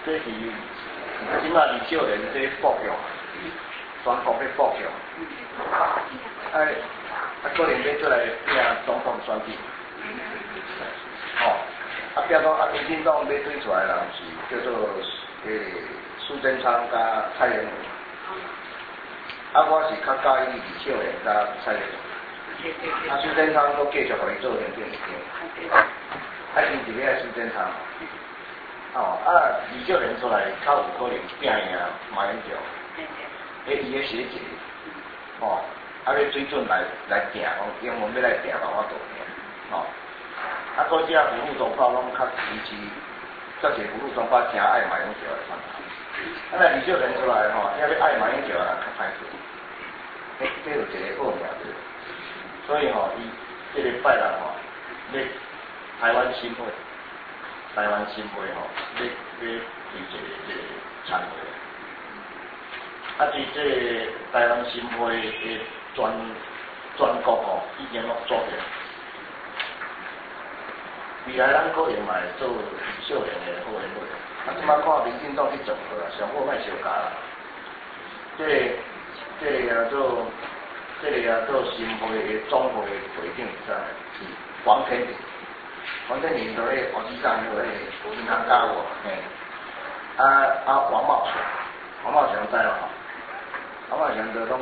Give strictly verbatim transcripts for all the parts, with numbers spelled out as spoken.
这是即马二少年这布局，全国的布局，哎，啊可能要出来拼总统选举，哦，啊拼讲啊民进党要推出来的人是叫做诶苏贞昌甲蔡英文，啊我是较介意二少年甲蔡英文，啊苏贞昌都继续互伊做行政院长，啊是毋是要苏贞昌？哦，啊，二少年出来较有可能拼赢马英九，迄伊个学姐，哦，啊要水准来来拼，讲英文要来拼，嘛我都拼，哦，啊，嗰只葫芦中法拢较支持，较侪葫芦中法真爱马英九来参加，啊那二少年出来吼，要要爱马英九啊较歹势，迄这有一个奥妙的，所以吼，伊这个拜六吼，要台湾新会。台湾新会吼，要要开一个这个参会，啊，伫这个台湾新会的全全国吼，已经拢做着。未来咱可能嘛会做少年的后援会，啊，即摆看民进党去做好啦，上好莫相加啦。这个这个叫做这个叫做新会的总会的会长是黄天平。黄天平就迄黄市长就迄银行家务，嘿，啊啊王茂祥，王茂祥知嘛？王茂祥就拢，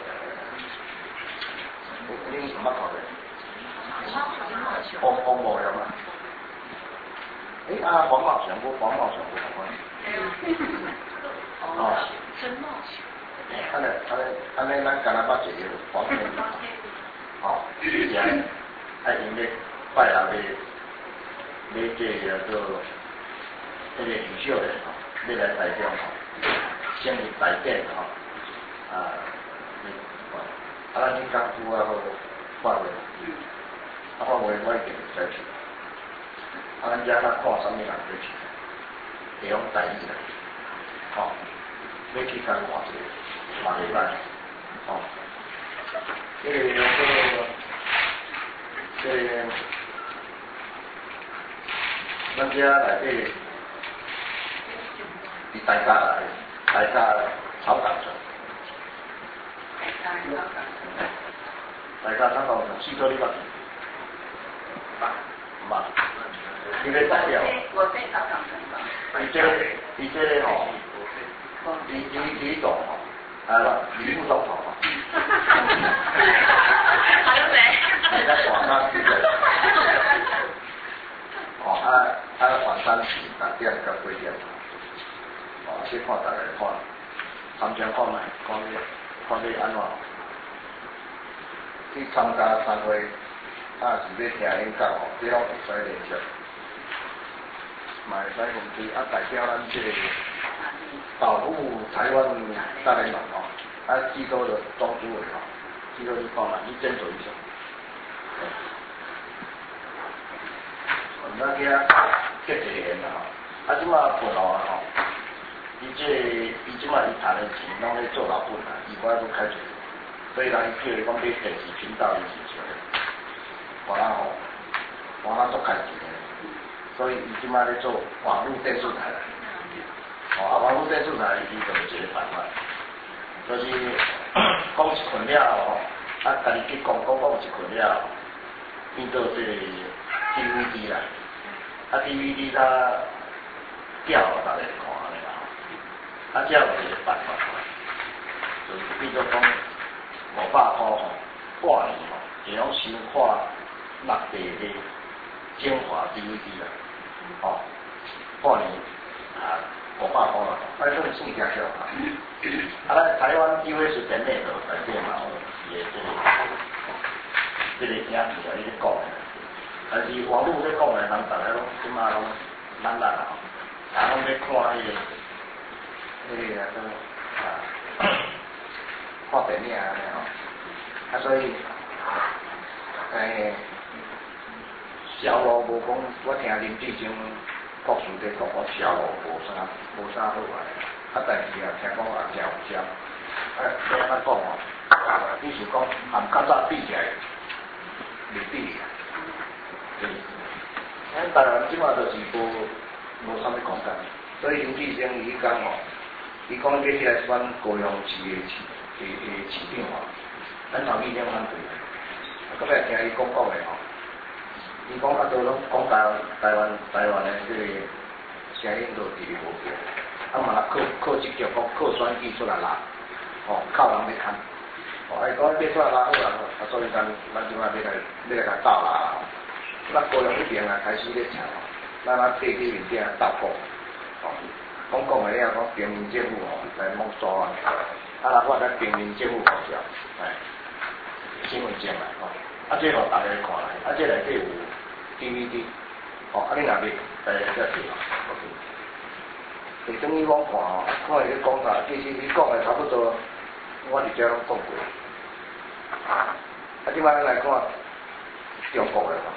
你你什么考的？黄黄茂祥嘛？诶啊黄茂祥，我黄茂祥不同款。哦。陈茂祥。诶，安尼安尼安尼，咱干那捌一个黄天平。哦，是啊，啊因咧拜六咧。你这个做这个领袖的吼，你来台中吼，先入台典吼，啊，你啊，咱去港府啊好发挥，啊发挥我一定会再去，啊咱遮咱看啥物人要去，会用台语啦，吼，要去港看一下，嘛袂歹，吼，这个做这个。咱遮内底，伫大家来，大家炒港上，大家炒港上，四个你捌？捌，捌。你个代表？我被炒港上。伊这个，伊这个吼，李李李总吼，啊，李副总统吼。好了没？人家广告是的。哦，啊啊，晚餐是六点到几点？哦，去看大家看，参详看卖，看你看你安怎？去参加参会，啊是要听演讲哦，这拢会使练习，嘛会使公司啊代表咱这个保护台湾大联盟哦，啊记住了庄主委哦，记住你看嘛，你斟酌一下。那个结一个啦吼，啊即马本来吼，伊这伊即马伊赚的钱拢咧做老本啦，伊无爱要开除，所以人伊叫伊讲买电视频道伊是出来，我人吼，我人做开钱的，所以伊即马咧做网络电视台啦，哦啊网络电视台伊就有一个办法，就是讲一困了吼，啊家己去广告讲一困了，变做这个 D V D 啦。啊 D V D 它掉了，大家看安尼啦，啊，这有一个办法，就是比如讲五百块吼，半年吼，会用收看六地的精华 D V D 啦，吼，半年啊五百块啦，啊，这个算正少啊。啊，咱台湾 U S 电内头内底嘛，也这个这个影片啊，伊咧讲的。但是网络咧讲的，人逐个拢即马拢懒懒啊，啊，拢要看迄个，迄个啊，啊，看电影安尼吼，啊，所以，诶，销路无讲，我听林志忠国事在讲，我销路无啥无啥好啊，啊，但是啊，听讲也真有销，啊，要安怎讲哦？意思讲，含较早比起来，袂比啊。嗯，咱台湾即马就是无无啥物空间， 所以林志升伊讲吼，伊讲要起来选高雄市的市的的市长吼，咱头面先反对，啊，搁尾听伊讲讲的吼，伊讲啊都拢讲台湾台湾台湾的这个声音都地理无够，啊嘛靠靠积极讲靠选举出来拉，吼靠人要看，吼哎讲要出来拉好啦，啊所以咱咱即摆要来要来甲斗啦，咱高雄迄边啊开始咧抢吼，咱啊爬去面顶斗讲。哦，讲讲个了，讲平民政府吼来摸抓啊，啊若我咱平民政府搞掉，哎，新闻节嘛吼，啊这互大家看来，啊这内底有 D V D， 哦，啊你若要，大家再去哦。其等于我看吼，看伊咧讲啥，其实你讲的差不多，我伫遮拢讲过。啊，即摆咱来看中国的吼，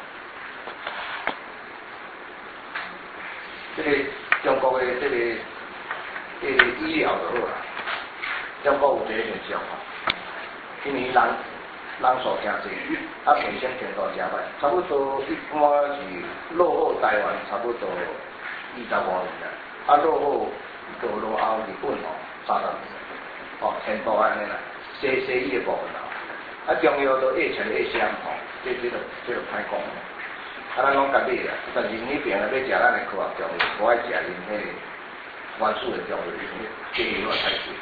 这个。中国的这个这个医疗就好啦，中国有第一现象吼，因为人人数诚济，啊卫生程度诚歹，差不多一般是落后台湾差不多二十五年，啊落后就落后日本吼三十年，哦程度安尼啦，西西医的部分啦，啊中药都越传越香吼，这这个这个歹讲。啊，咱讲家己啦，但是迄边啊要食咱的科学中药，无爱食因迄个原始的中药，因为价格太贵。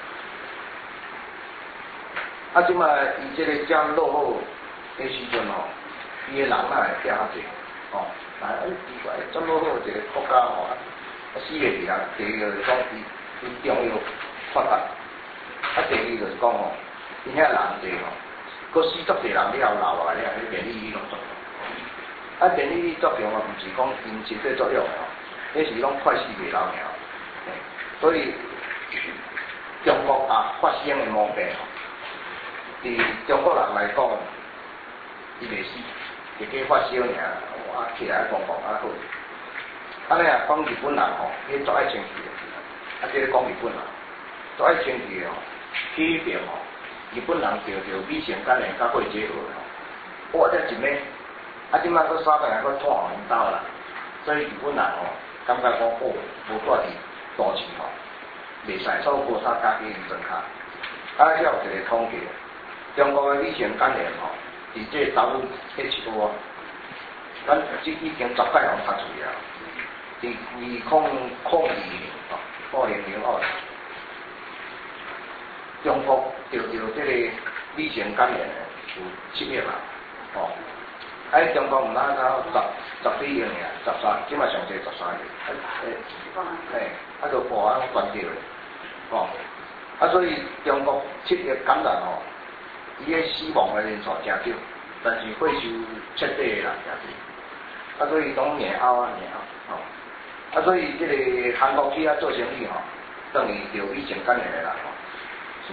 啊，即摆伊即个遮落后的时阵吼，伊的人哪会变较济？哦，但哎奇怪，遮落后一个国家吼，啊死个是人，第二就是讲伊伊中药发达，啊第二就是讲吼，伊遐人济吼，佮死足济人了留落来了，迄免疫力拢足。啊，免疫力作用啊，毋是讲因身体作用哦，迄是拢快死袂老尔。所以中国啊发生的毛病吼，伫中国人来讲，伊袂死，直接发烧尔，啊起来讲讲啊好。啊，你若讲日本人吼，伊足爱清气的，啊，即个讲日本人，足爱清气的吼，去迄边吼，日本人着着乙型肝炎甲肺结核吼，哇，这一枚。啊，即摆佫三百人佫拖互因兜啦，所以日本人吼感觉讲哦，无住伫都市吼，袂使所以无啥加去医生卡。啊，还有一个统计，中国的乙型肝炎吼，伫这查某迄一波，咱即已经十届互拍出了，伫二零零二年吼，二零零二年，中国着着这个乙型肝炎有七亿人，吼。哎，中国毋哪哪十十几亿尔，十三，即摆上济十三亿，哎哎，嘿，啊就破啊关掉咧，哦，啊所以中国七月感染吼，伊个死亡的人数诚少，但是会受彻底的人诚多，啊所以讲年后啊年后，哦，啊所以即个韩国去遐做生意吼，等于着以前干年的人吼，是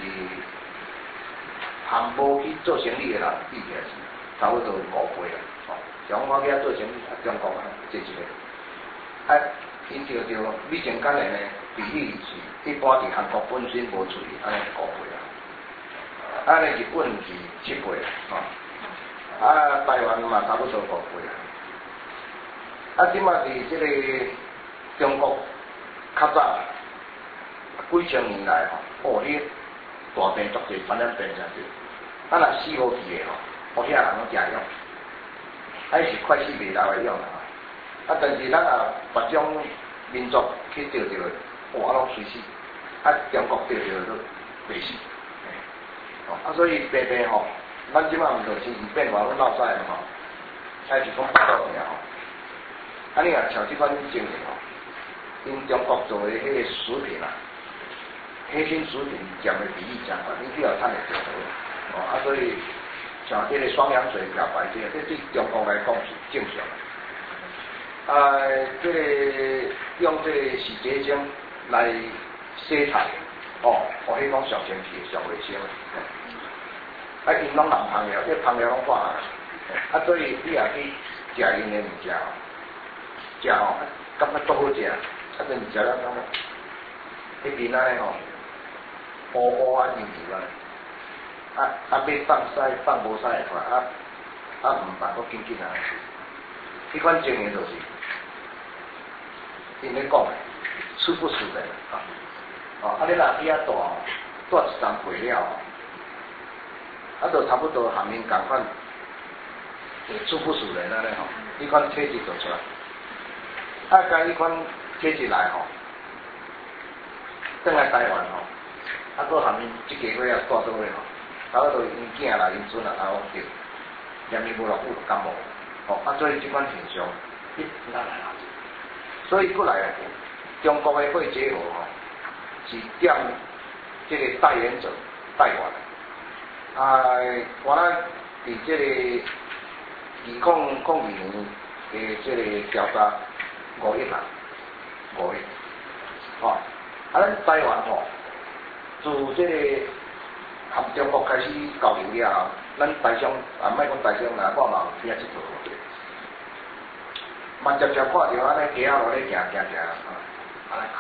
韩国去做生意的人比起来是。差不多五倍啦，哦，像我去遐做生意，啊，中国啊，这一个，啊，因着着乙型肝炎的比例是一般伫韩国本身无处理，安尼五倍啦，啊，咧日本是七倍啦，哦，啊，台湾嘛差不多五倍啦，啊，即马伫即个中国较早几千年来吼，哦，你大病足济，传染病诚济，啊，若死无去的吼。我遐人拢食药，还是快死袂老的药啦。啊，但是咱啊别种民族去钓着，哇，拢随死。啊，中国钓着都袂死。哦，啊，所以病病吼，咱即摆毋着精神变化拢闹晒吼，还是讲不到尔吼。啊，你若像即款情形吼，因中国做的迄个食品啊，黑心食品占的比例真高，你只要趁得着好。哦，啊，所以。像这个双氧水漂白这个，这对中国来讲是正常。啊，这个用这个洗洁精来洗菜，哦，我迄讲上清气、上卫生。啊，因拢人烹料，这烹料拢化学，啊，所以你也去食因的物件哦，食哦，感觉足好食，啊，但是食了感觉，迄边安尼吼，乌乌啊、油油啊。啊啊！要放屎放无屎的看，啊啊毋放佫紧紧啊！迄款情形就是因咧讲的， 出不输的啊。哦，啊，你若比较大，大一丛过了，啊，就差不多含面共款，出不输的安尼吼，迄款体质就出来。啊，甲迄款体质来吼，转来台湾吼，啊，搁含面即家伙啊大倒位吼，差不多因囝啦、因孙啦，啊，着，连面无落雨感冒，吼，啊，所以即款现象，一哪来啊？所以过来中国的会结合吼，是点即个代言者代言的。啊，我咱伫即个二零零二年的即个调查五亿人，五亿，吼，啊，咱台湾吼，自即个含中国开始交流了后，咱台商啊，莫讲台商啦，我嘛有听即套。嘛直接看到安尼街仔路咧行行行，安尼，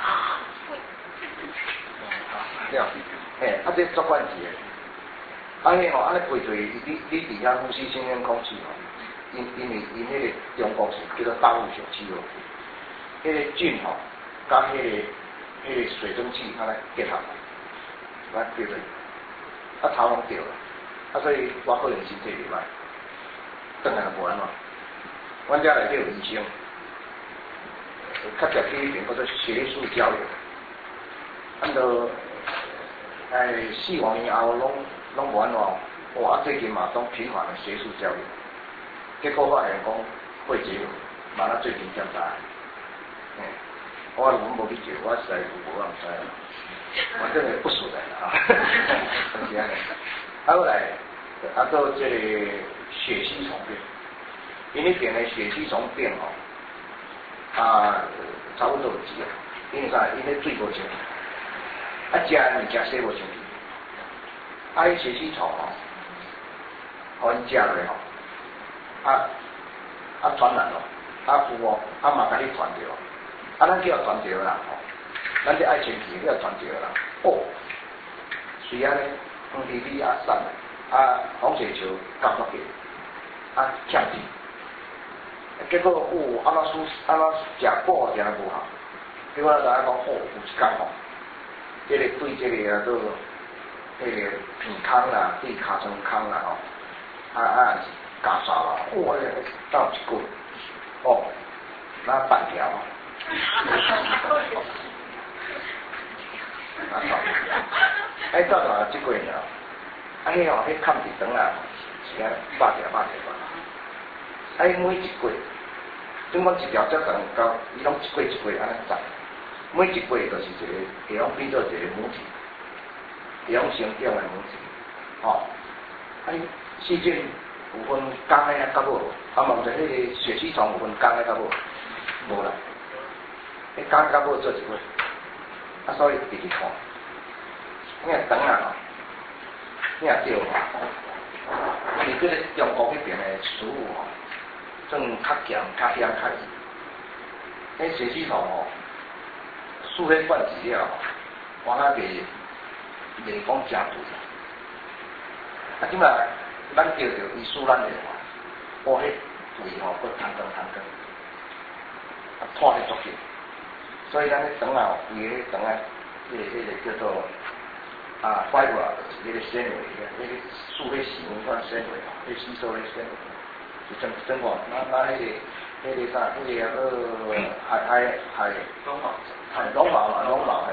了，嘿，啊这足关键的，啊迄吼安尼配对，你你伫遐呼吸新鲜空气吼，因因为因迄个中国是叫做大陆小气候，迄个菌吼，甲迄个迄个水蒸气安尼结合，啊对对，啊头拢掉了，啊所以我个人身体袂歹，当然无安怎。阮遮内底有医生，较常去迄边叫做学术交流，按照哎四五年后拢拢无安怎，哇最近嘛拢频繁的学术交流，结果发现讲会结合，嘛咱最近检查，嘿，我阮无去做，我实在无法知啦，我真系不熟的啊，是安尼，啊后来啊到这个血吸虫病。因迄边的血吸虫病吼，啊，差不多有治啊。因为啥？因迄水无清气，啊，食的物件洗无清气，啊，迄血吸虫吼，互因食落吼，啊，啊传染咯，啊有哦，啊嘛甲你传着，啊咱叫传着啦吼，咱这爱清气叫传着啦，哦，虽然咧，黄皮皮啊散，啊红血球感觉过，啊欠治。结果有安怎输安怎食补食无效，结果大家讲哦，有一工吼，即、这个对即个啊做迄个鼻孔啦，对尻川孔啦吼，啊啊是加沙啦，哇，斗一个，哦，那半条，啊操，哎到哪即个尔，啊迄吼，迄看伫长啊，是安百条百条吧。哎，每一季，总讲一条才长到，伊拢一季一季安尼长，每一季就是一个，会拢变做一个母体，会拢成长的母体，吼、哦。啊，细菌有分公的啊，甲无，啊嘛毋知迄个血吸虫有分公的甲无，无啦，迄公甲无做一位，啊所以直直看，你若长啊吼，你若钓吼，因为即个中国迄边的食物吼。算较咸、较咸、较咸。迄血吸虫吼，输迄罐子了，我那袂袂讲真毒。啊，即摆咱钓着伊输咱的吼，哇，迄胃吼佫弹光弹光，啊，拖得足紧。所以咱迄肠啊，胃迄肠啊，迄个迄个叫做啊 fiber， 就是迄个纤维，迄个输迄细菌款纤维，迄吸收迄纤维。是真真话，那那迄个迄个啥，迄个呃海海海龙毛，海龙毛嘛，龙毛嘿。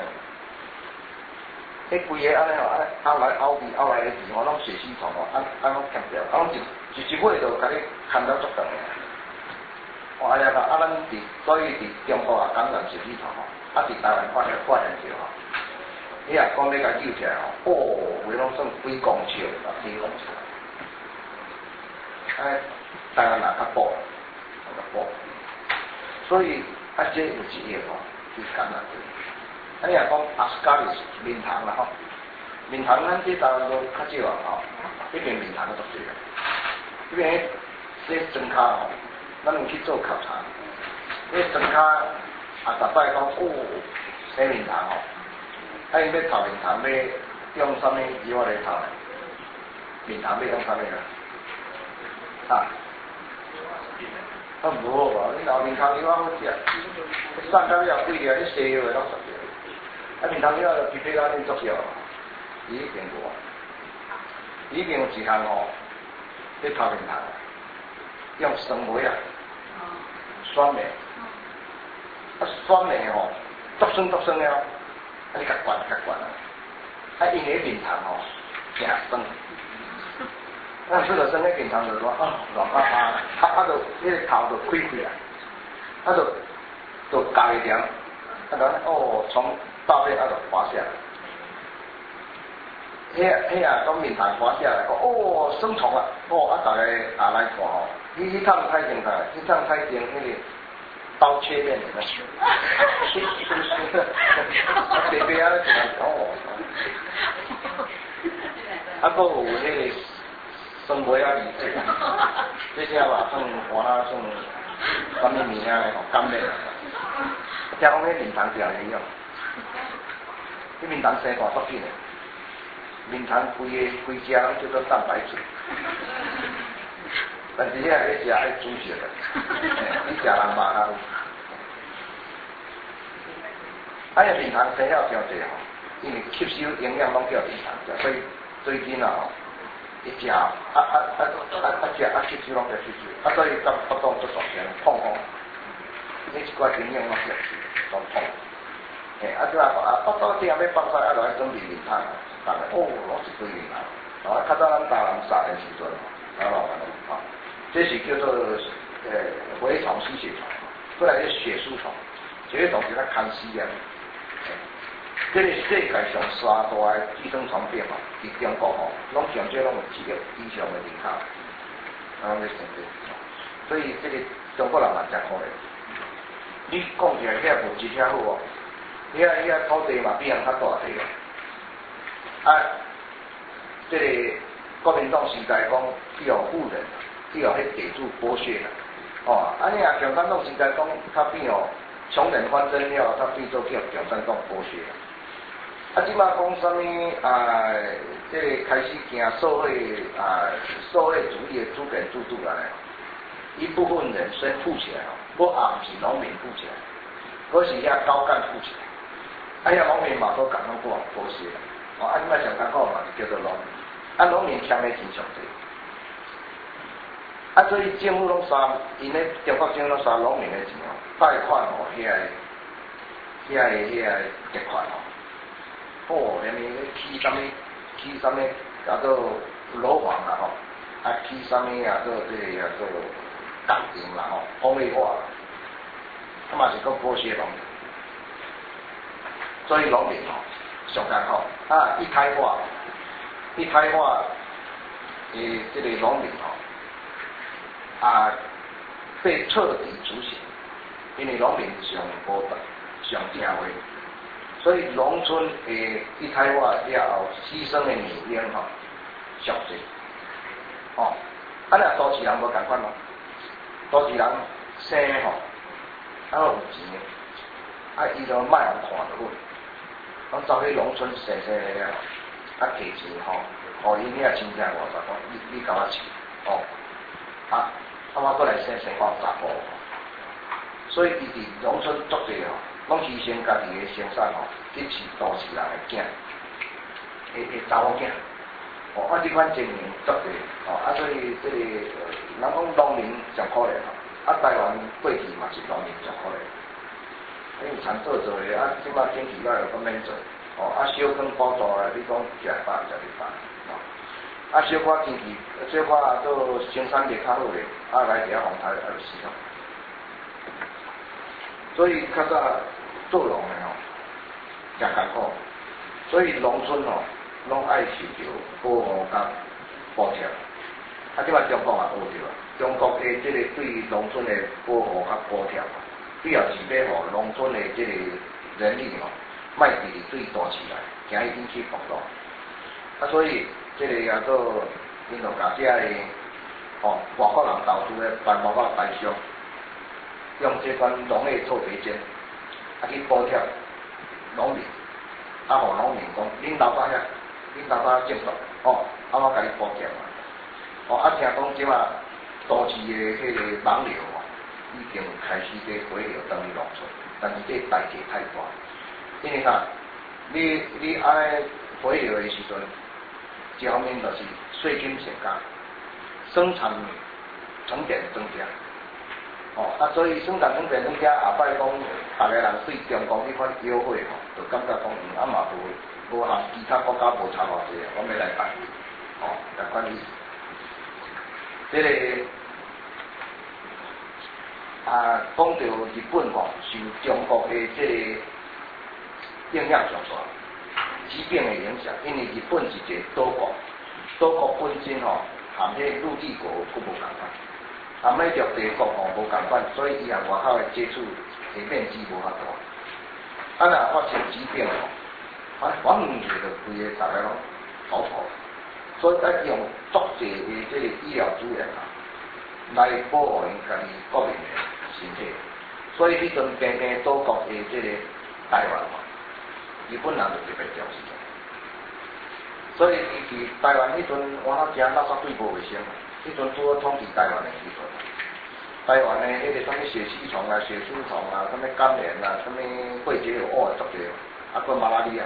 迄规个安尼吼，安后来后边后来的字吼，拢血吸虫吼，安安拢强调，啊拢一一一尾就甲你牵到足长个。哦，哎呀，啊咱伫所以伫中国啊感染血吸虫吼，啊伫台湾发现发现着吼，你若讲你甲救起来吼，哦，话拢算几公尺啊，几公尺。哎。当然啦，较补，较补，所以啊，这有一个吼，就是感染的。啊，你若讲阿斯加里面糖啦吼，面糖咱这台湾都较少啊吼，这边面糖都足多啊。这边这庄脚吼，咱有去做考察，这庄脚啊，逐摆讲哦，这面糖吼，啊因要炒面糖要用啥物药来炒？面糖要用啥物啊？啊？ 啊无好吧？你老面头牛啊好食，散到了几个，你西药的拢十个。啊面头牛啊，皮皮拉恁足少，伊一边无。伊边有一项吼，去头面头，用酸梅啊，酸梅，啊酸梅吼，足酸足酸了，啊你甲灌甲灌啊，啊因个面头吼，正酸。啊，这个生咧面头就说啊，软趴趴，啊啊就迄个头就开开来，啊就就夹一点，啊然后哦从大背啊就滑下来。迄迄啊，讲面谈滑下来，讲哦，生虫啊，哦，啊，大家也来看吼，迄迄趟太精彩，迄趟太精，迄个刀切面，是是是，啊，白白啊，就来哦，啊，佫有迄个酸梅啊，米水，这些吧，算我那算什么面啊，吼，干面，听讲迄面谈食会用，迄面谈生大足紧的。面谈规个规家拢叫做蛋白质，但是遐个食爱煮熟的，你食人肉较有。啊，遐面谈生了诚济吼，因为吸收营养拢叫面谈食，所以最近啊吼，一食啊啊啊啊啊食啊吸收拢在吸收，啊所以甲腹肚做大件，痛风，你一寡营养拢吸收，拢痛。诶，啊即啊啊腹肚这样要放晒，啊就爱准备面谈啊。但系哦，攞一堆面啊！啊，较早咱大人杀的时阵，啊老板啊，这是叫做呃蛔虫吸血虫，过来是血丝虫，这个东西较看死啊。这个世界上三大的寄生虫病哦，伫中国吼，拢上少拢有几个以上的人口，啊，咧生病，所以这个中国人也真可怜。你讲起来遐物质遐好哦，遐遐土地嘛比人较大地哦。啊，这个国民党时代讲，只有富人，只有迄地主剥削啦。哦，啊你啊共产党时代讲，较变哦，穷人翻身了，较变做叫共产党剥削啦。啊，即摆讲啥物啊？这个开始行社会啊，社会主义的资本制度来，一部分人先富起来哦，我也毋是农民富起来，我是遐高干富起来。啊，遐农民嘛都共咱过剥削啦。哦，啊，即摆上艰苦嘛就叫做农民，啊，农民欠的钱上济，啊，所以政府拢刷，因咧中国政府拢刷农民的钱哦，贷款哦，遐个、遐个、遐个贷款哦，哦，连你起啥物，起啥物叫做楼房啦吼，啊，起啥物啊做这个叫做工程啦吼，工业化，啊嘛是讲剥削农民，所以农民吼。上艰苦啊！一胎化，一胎化，诶，这个农民吼啊，被彻底执行，因为农民上无上正话，所以农村诶一胎化了后，牺牲的女婴吼上济，哦，啊，若都市人无共款咯，都市人生吼，啊有钱，啊伊就卖人看着阮。我走去农村生生了，啊摕钱吼，互因遐亲戚我讲，你你甲我饲，哦，啊，啊我过来生生我查甫，所以伊伫农村足济吼，拢牺牲家己的生产吼，去饲都市人的囝，诶诶查某囝，哦，啊这款经营足济，哦，啊所以这个人讲农民上可怜吼，啊台湾过去嘛是农民上可怜。因为常做做的，啊，即摆天气歹又咁免做，哦，啊，小康补助啊，你讲食饭食袂饭，哦，啊，小可天气，小可做生产力较好的，啊，来伫遐风台啊就死咯。所以较早做农的吼，真艰苦，所以农村吼，拢爱受着保护甲补贴，啊，即摆中国也学着啊，中国的即个对农村的保护甲补贴。主要是要互农村的这个人力吼，卖伫对大市来，惊伊引起暴动。啊，所以这个叫做因就甲遮个吼外国人投资的办贸甲台商，用这款农业臭皮筋，啊去补贴农民，啊互农民讲，恁老板遐，恁老板种作，哦，啊我甲你补贴嘛，哦啊听讲即马都市的迄个网流吼。 已经开始在回流等于农村，但是这代价太大，因为啥？你你安尼回流的时阵，一方面就是税金增加，生产成本增加。哦，啊，所以生产成本增加，下摆讲，大家人对中国迄款优惠吼，就感觉讲，嗯，啊嘛无无和其他国家无差偌济啊，我们来办，哦，同款意思。这个啊，讲到日本吼，受中国的这个影响上大，疾病的影响，因为日本是一个岛国，岛国本身吼，含迄陆地国佫无共款。啊，每条地国吼无共款，所以伊向外口的接触的面积无遐大。啊，若发生疾病吼，反反唔就规个大家拢逃跑，所以要用足济的这个医疗资源啊，来保护因家己国民的身体。所以迄阵偏偏岛国的这个台湾吼，日本人就特别重视。所以伊伫台湾迄阵，我那食垃圾水无卫生。迄阵拄好统治台湾的时阵，台湾的迄个什么血吸虫啊、血丝虫啊、什么肝炎啊、什么肺结核哦，足多，啊，佮马拉利亚，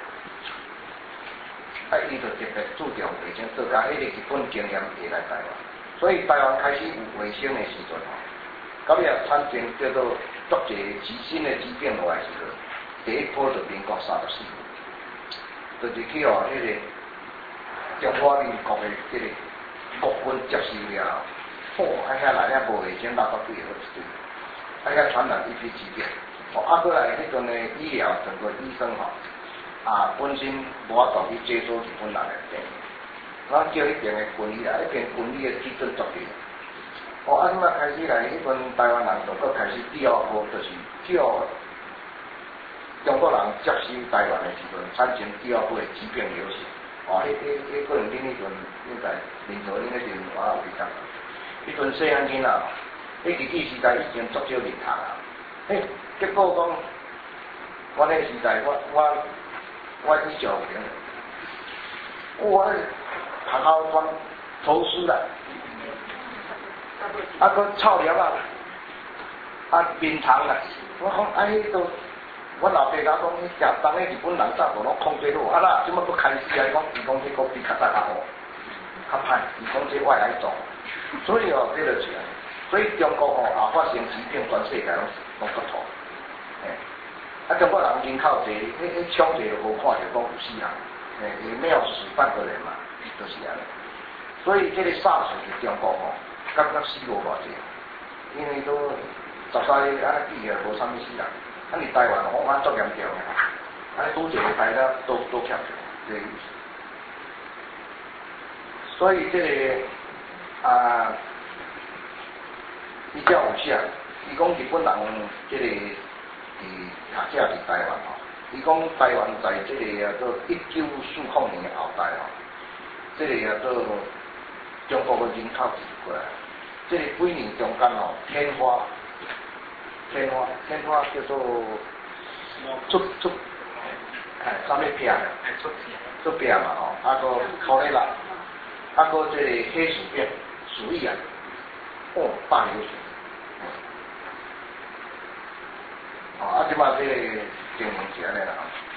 啊，伊就特别注重卫生，做甲迄个日本经验下来台湾，所以台湾开始有卫生的时阵吼，到尾啊产生叫做足济极新的疾病落来时阵，第一波就民国三十四年，就是去哦迄个中华民国的这个。国军接收了，哦，啊遐内遐无卫生，垃圾堆好一堆，啊遐传染一批疾病，哦，啊过来迄阵的医疗整个医生吼，啊本身无法度去接收日本人的病，我叫迄边的军医啊，迄边军医的水准足低，哦，啊，即摆开始来，迄阵台湾人就搁开始第二波，就是叫中国人接收台湾的时阵，产生第二波的疾病流行。哦，迄迄迄可能恁迄阵应该领导恁迄阵我有去讲，迄阵细汉囡仔，迄日记时代已经足少认读啊。嘿，结果讲，我迄时代我我我以前有名，我学校专图书啦，啊个臭粒啊，啊面糖啦，我讲啊迄都。我老爸甲讲，伊食当个日本人早就拢控制好，啊啦，即摆佫开始来讲，伊讲迄个比较早较好，较歹，伊讲这外来种，所以哦，这就是啊，所以中国哦也发生疾病，全世界拢拢不妥，诶，啊中国人人口济，迄迄抢济就无看着讲有死人，诶，也没有死半个人嘛，就是安尼，所以这个 SARS 是中国哦，刚刚死无偌济，因为都十三个安尼记个无啥物死人。啊！你台湾我看足严重的，啊！拄一个台了都都欠着，这个意思。所以这个啊，比较有啥？伊讲日本人这个伫学者伫台湾吼，伊讲台湾在这个叫做一九四五年后代吼，这个叫做中国的人口是过来，这个几年中间吼，天花。天花，天花叫做出出，哎，啥物病？出出病嘛吼，啊个考勒拉，啊个这个黑鼠病、鼠疫啊，哦，大流行。哦，啊，即马这个情形是安尼啦。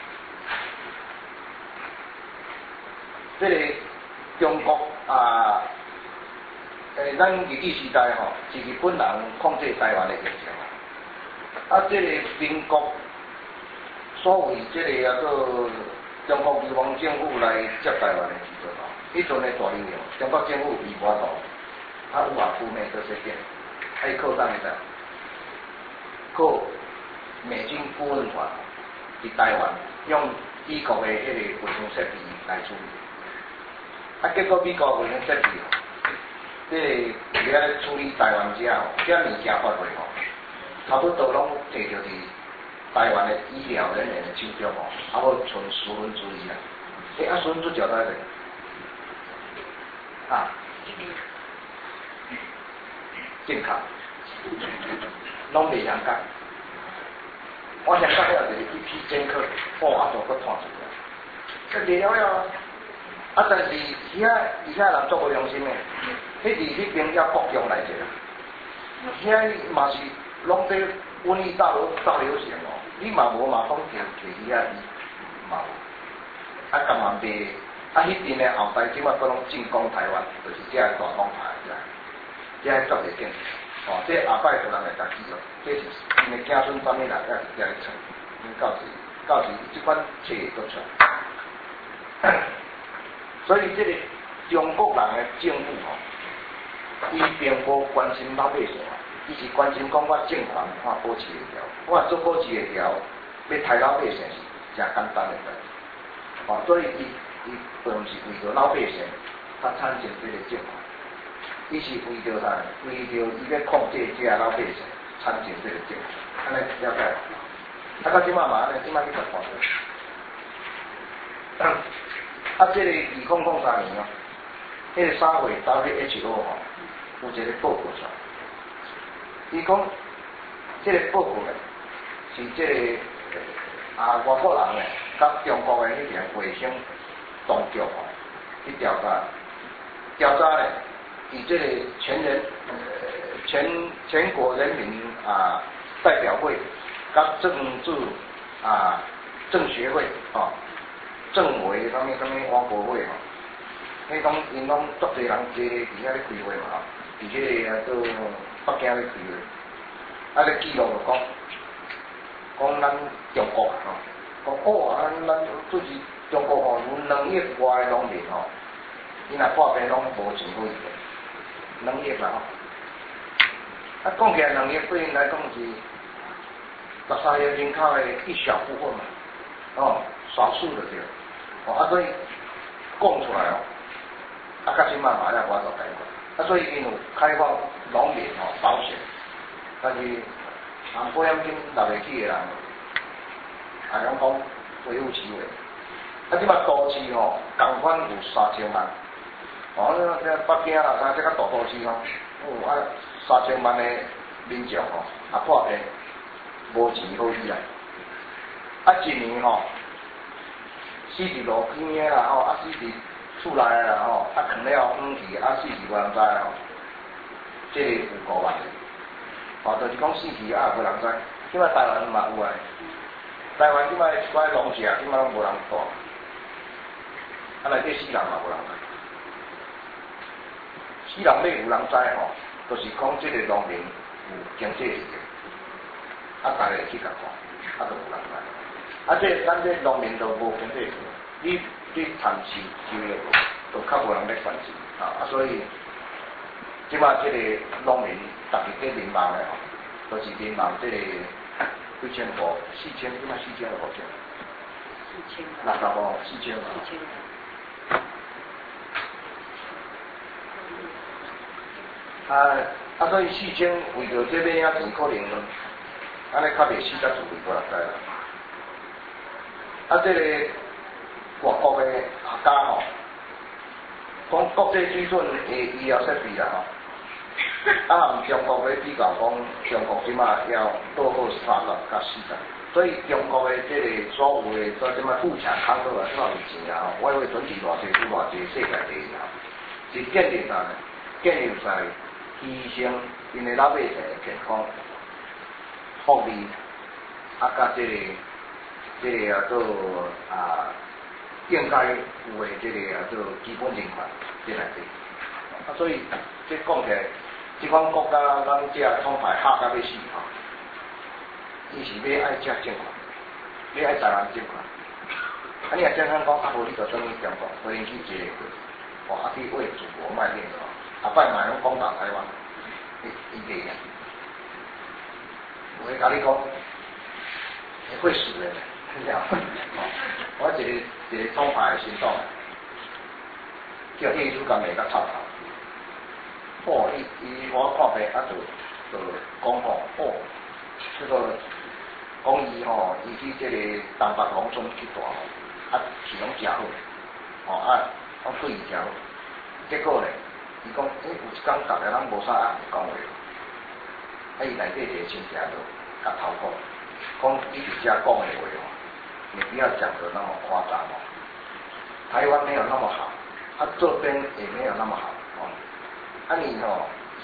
这个中国啊，诶，咱日据时代吼，是日本人控制台湾的形象。啊，这个民国所谓这个叫做中国地方政府来接台湾的时阵哦，迄阵的大流行，中国政府伊无法度，啊有外赴美做实践，还靠啥物事？靠美军顾问团伫台湾用美国的迄个卫生设备来处理，啊结果美国卫生设备哦，这个伫咧处理台湾之后，这物件发落吼。差不多拢摕着伫台湾的医疗人员的手中哦，啊，无剩十分之一啦。诶，啊，十分之几在咧？啊，健康，拢袂相共。我相觉了就是一批政客，哦，啊，就搁拖出来。这了了，啊，但是其他其他人做无良心的，迄伫迄边要国强来者。 现在嘛是拢在瘟疫大流大流行哦，你嘛无嘛讲摕摕去遐嘛，啊干嘛卖？啊迄边的后代即马都拢进攻台湾，就是遮个大厂牌遮，遮个作业景，哦，这后摆就人会家己咯，这是因为子孙怎么人也是遮咧创，因到时到时即款册都出来，所以这个中国人的政府吼。伊并无关心老百姓啊，伊是关心讲我政权看保持会条，我做保持会条，要杀老百姓是真简单的代志。哦，所以伊伊并毋是为着老百姓，他产生这个政权，伊是为着啥？为着伊要控制这些老百姓产生这个政权，安尼了解？啊，到即马嘛安尼，即马你就看到。啊，这个二零零三年哦，迄个三月 W H O 吼。有一个报告出来，伊讲，这个报告咧是这个啊外国人咧，甲中国的迄个卫生当局吼去调查，调查咧，以这个全人呃全全国人民啊代表会、甲政治啊政协会哦，政委什么什么华国会吼，迄种因拢足侪人坐咧伫遐咧开会嘛吼。伫迄个啊，做北京咧开会，啊咧记录就讲，讲咱中国啊吼，讲哦啊，咱就是中国吼有两亿外的农民吼，伊若破病拢无钱可以用，两亿啦吼。啊，讲起来两亿对因来讲是十三亿人口的一小部分嘛，哦，少数的对，哦啊所以讲出来哦，啊，较起码嘛要我做解决。啊，所以因有开放农民吼保险，但是按保险金拿袂起的人，还讲讲维护其为。啊，即马都市吼，共款有三千万，哦，这北京啦，啥这较大都市吼，哦啊三千万的民众吼，啊破病，无钱好医啊。啊，一年吼，死伫路边的啦吼，啊死伫厝内的啦吼，啊藏了远去，啊死是无人知吼，这个有五万，哦，就是讲死去啊无人知，即摆台湾嘛有啊，台湾即摆一寡农舍即摆拢无人住，啊内底死人嘛无人知，死人要有人知吼，就是讲这个农民有经济实力，啊大家会去甲看，啊就有人知，啊这咱这农民都无经济实力，你。你谈市就业都较无人咧关心啊，啊所以即马即个农民特别伫民望咧吼，都是民望即个几千户、四千，即马四千有无千？四千。六十户四千嘛。四千。啊啊，所以四千为着这边啊，钱可能安尼较袂死得住几过来知啦。啊，这个。外国的学家吼，讲国际水准的医疗设备啦吼，啊，含中国的比较讲，中国即马要落后三十甲四十，所以中国的这个所有的做即马富强康乐啊，即马有钱啊吼，外汇存伫偌济，拄偌济世界第一啊，是建立在建立在牺牲因的老百姓的健康、福利，啊，甲这个这个啊做啊。应该有的这个啊，做基本人权这内底，啊，所以这讲起来，这款国家咱这统派吓到要死吼，伊是要爱这政权，要爱台湾政权，啊，你若正常讲，啊无你就等于中国，可能去接个，哦，啊去为祖国卖命哦，啊摆卖拢讲打台湾，伊伊袂呀，我会甲你讲，你会死人。我一个一个统派的行动，叫艺术家美甲臭头，哦，伊伊我看病啊，就就讲吼，哦，这个讲伊吼，伊去这个东北农村去住，啊，是拢食好，哦啊，拢对伊食好，结果咧，伊讲，诶，有一工逐个人无啥爱讲话，啊，伊内底一个亲戚就甲头讲，讲你伫遮讲的话吼。你不要讲得那么夸张哦，台湾没有那么好，啊这边也没有那么好哦，啊你哦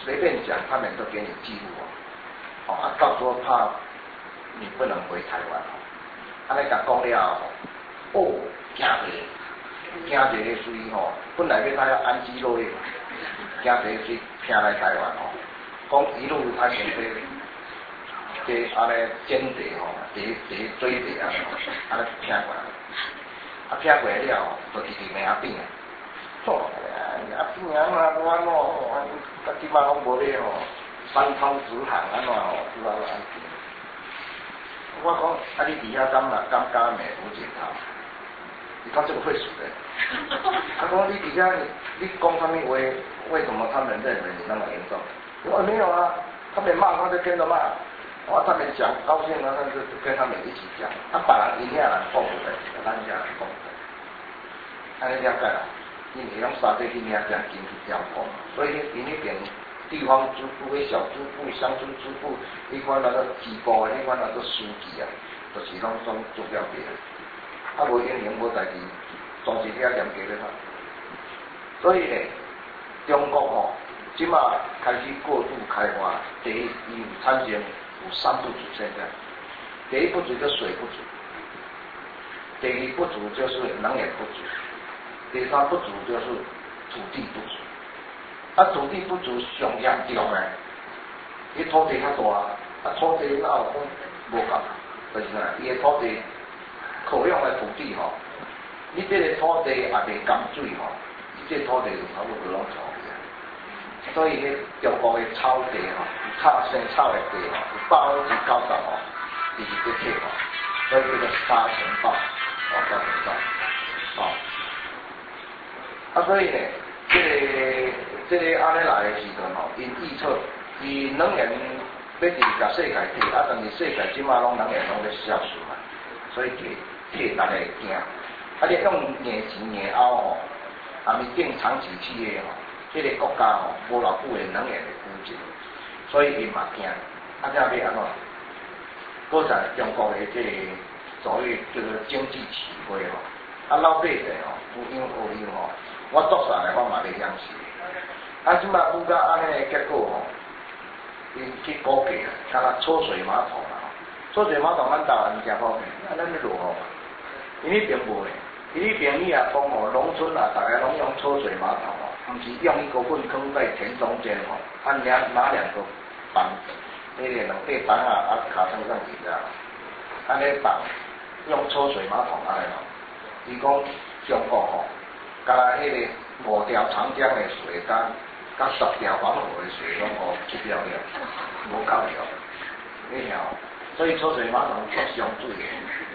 随便讲，他们都给你记录哦。哦，啊，到时候怕你不能回台湾哦，啊，你甲讲了哦，哦，惊一惊一个水吼，本来要他要安居乐业，惊一个水拼来台湾哦，讲一路啊先去，去安尼捡地吼，地地水地啊，安尼拼过来，啊拼过来了，就直直命变。错啊！啊，变啊嘛，安怎吼？啊，即摆拢无咧吼，三通直行安怎吼？知道安怎？我讲啊，你伫遐敢嘛？敢加美无检讨？你讲这个会死的。他说你底下你你讲他们为为什么他们认为你那么严重？我说没有啊，他们骂他就跟着骂，哇，他们讲高兴了，他就跟他们一起讲，他把人赢下来讲的，咱下来讲的，安尼了解啦。因为用沙地去领奖金去交工，所以因那边地方支部、迄小支部、乡村支部，迄款那个支部的，迄款那个书记啊，就是拢总做了别的，啊无经营无代志，总是遐严格咧他。所以呢，中国吼、哦，即马开始过度开发，第一，伊有产生有三不足现在，第一不足就水不足，第二不足就是能源不足。第三不足就是土地不足，啊土地不足上严重诶，伊土地较大，啊土地哪有讲无够，就是啥，伊诶土地可用诶土地吼，你这个土地也未甘水吼，你这土地就差不多拢错去，所以迄中国诶草地吼，草生草诶地吼，有百分之九十吼，就是这块吼，所以叫做沙尘暴，哦沙尘暴，哦。啊，所以呢，这个这个安尼来的时阵吼，因预测，伊能源要直甲世界提，啊，但是世界即马拢能源拢咧消失嘛，所以提提大家会惊。啊，你用硬钱硬拗吼，啊，咪定长期企业吼，这个国家吼无偌久的能源的补给，所以伊嘛惊。啊，这要安怎？搁在中国的这个所谓叫做经济起飞吼，啊，老百姓吼，有因有因吼。我作啥嘞？我嘛袂相信。啊，即马拄到安尼的结果吼，因去估计啊，敢若抽水马桶啊，抽水马桶咱台湾真方便，啊，咱咧落雨嘛，因迄边无咧，因迄边你也讲吼，农村啊，大家拢用抽水马桶哦，毋是用一个粪坑在田中间吼，啊两拿两个板，迄个两块板啊，啊卡上上去啊，安尼绑用抽水马桶安尼吼，伊讲中国吼。甲来迄个五条长江的水干，甲十条黄河的水拢互去掉了，无够了，你晓？所以抽水马桶足上水的。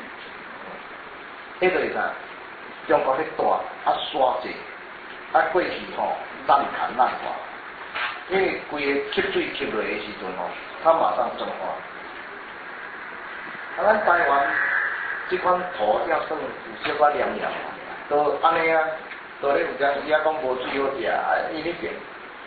迄个是啥？中国迄大啊沙济，啊过去吼烂砍烂化，因为规个吸水吸落的时阵吼，它马上蒸发。啊，咱台湾即款土要算有小可凉凉，都安尼啊。都咧有讲，伊啊讲无水好食，啊伊迄边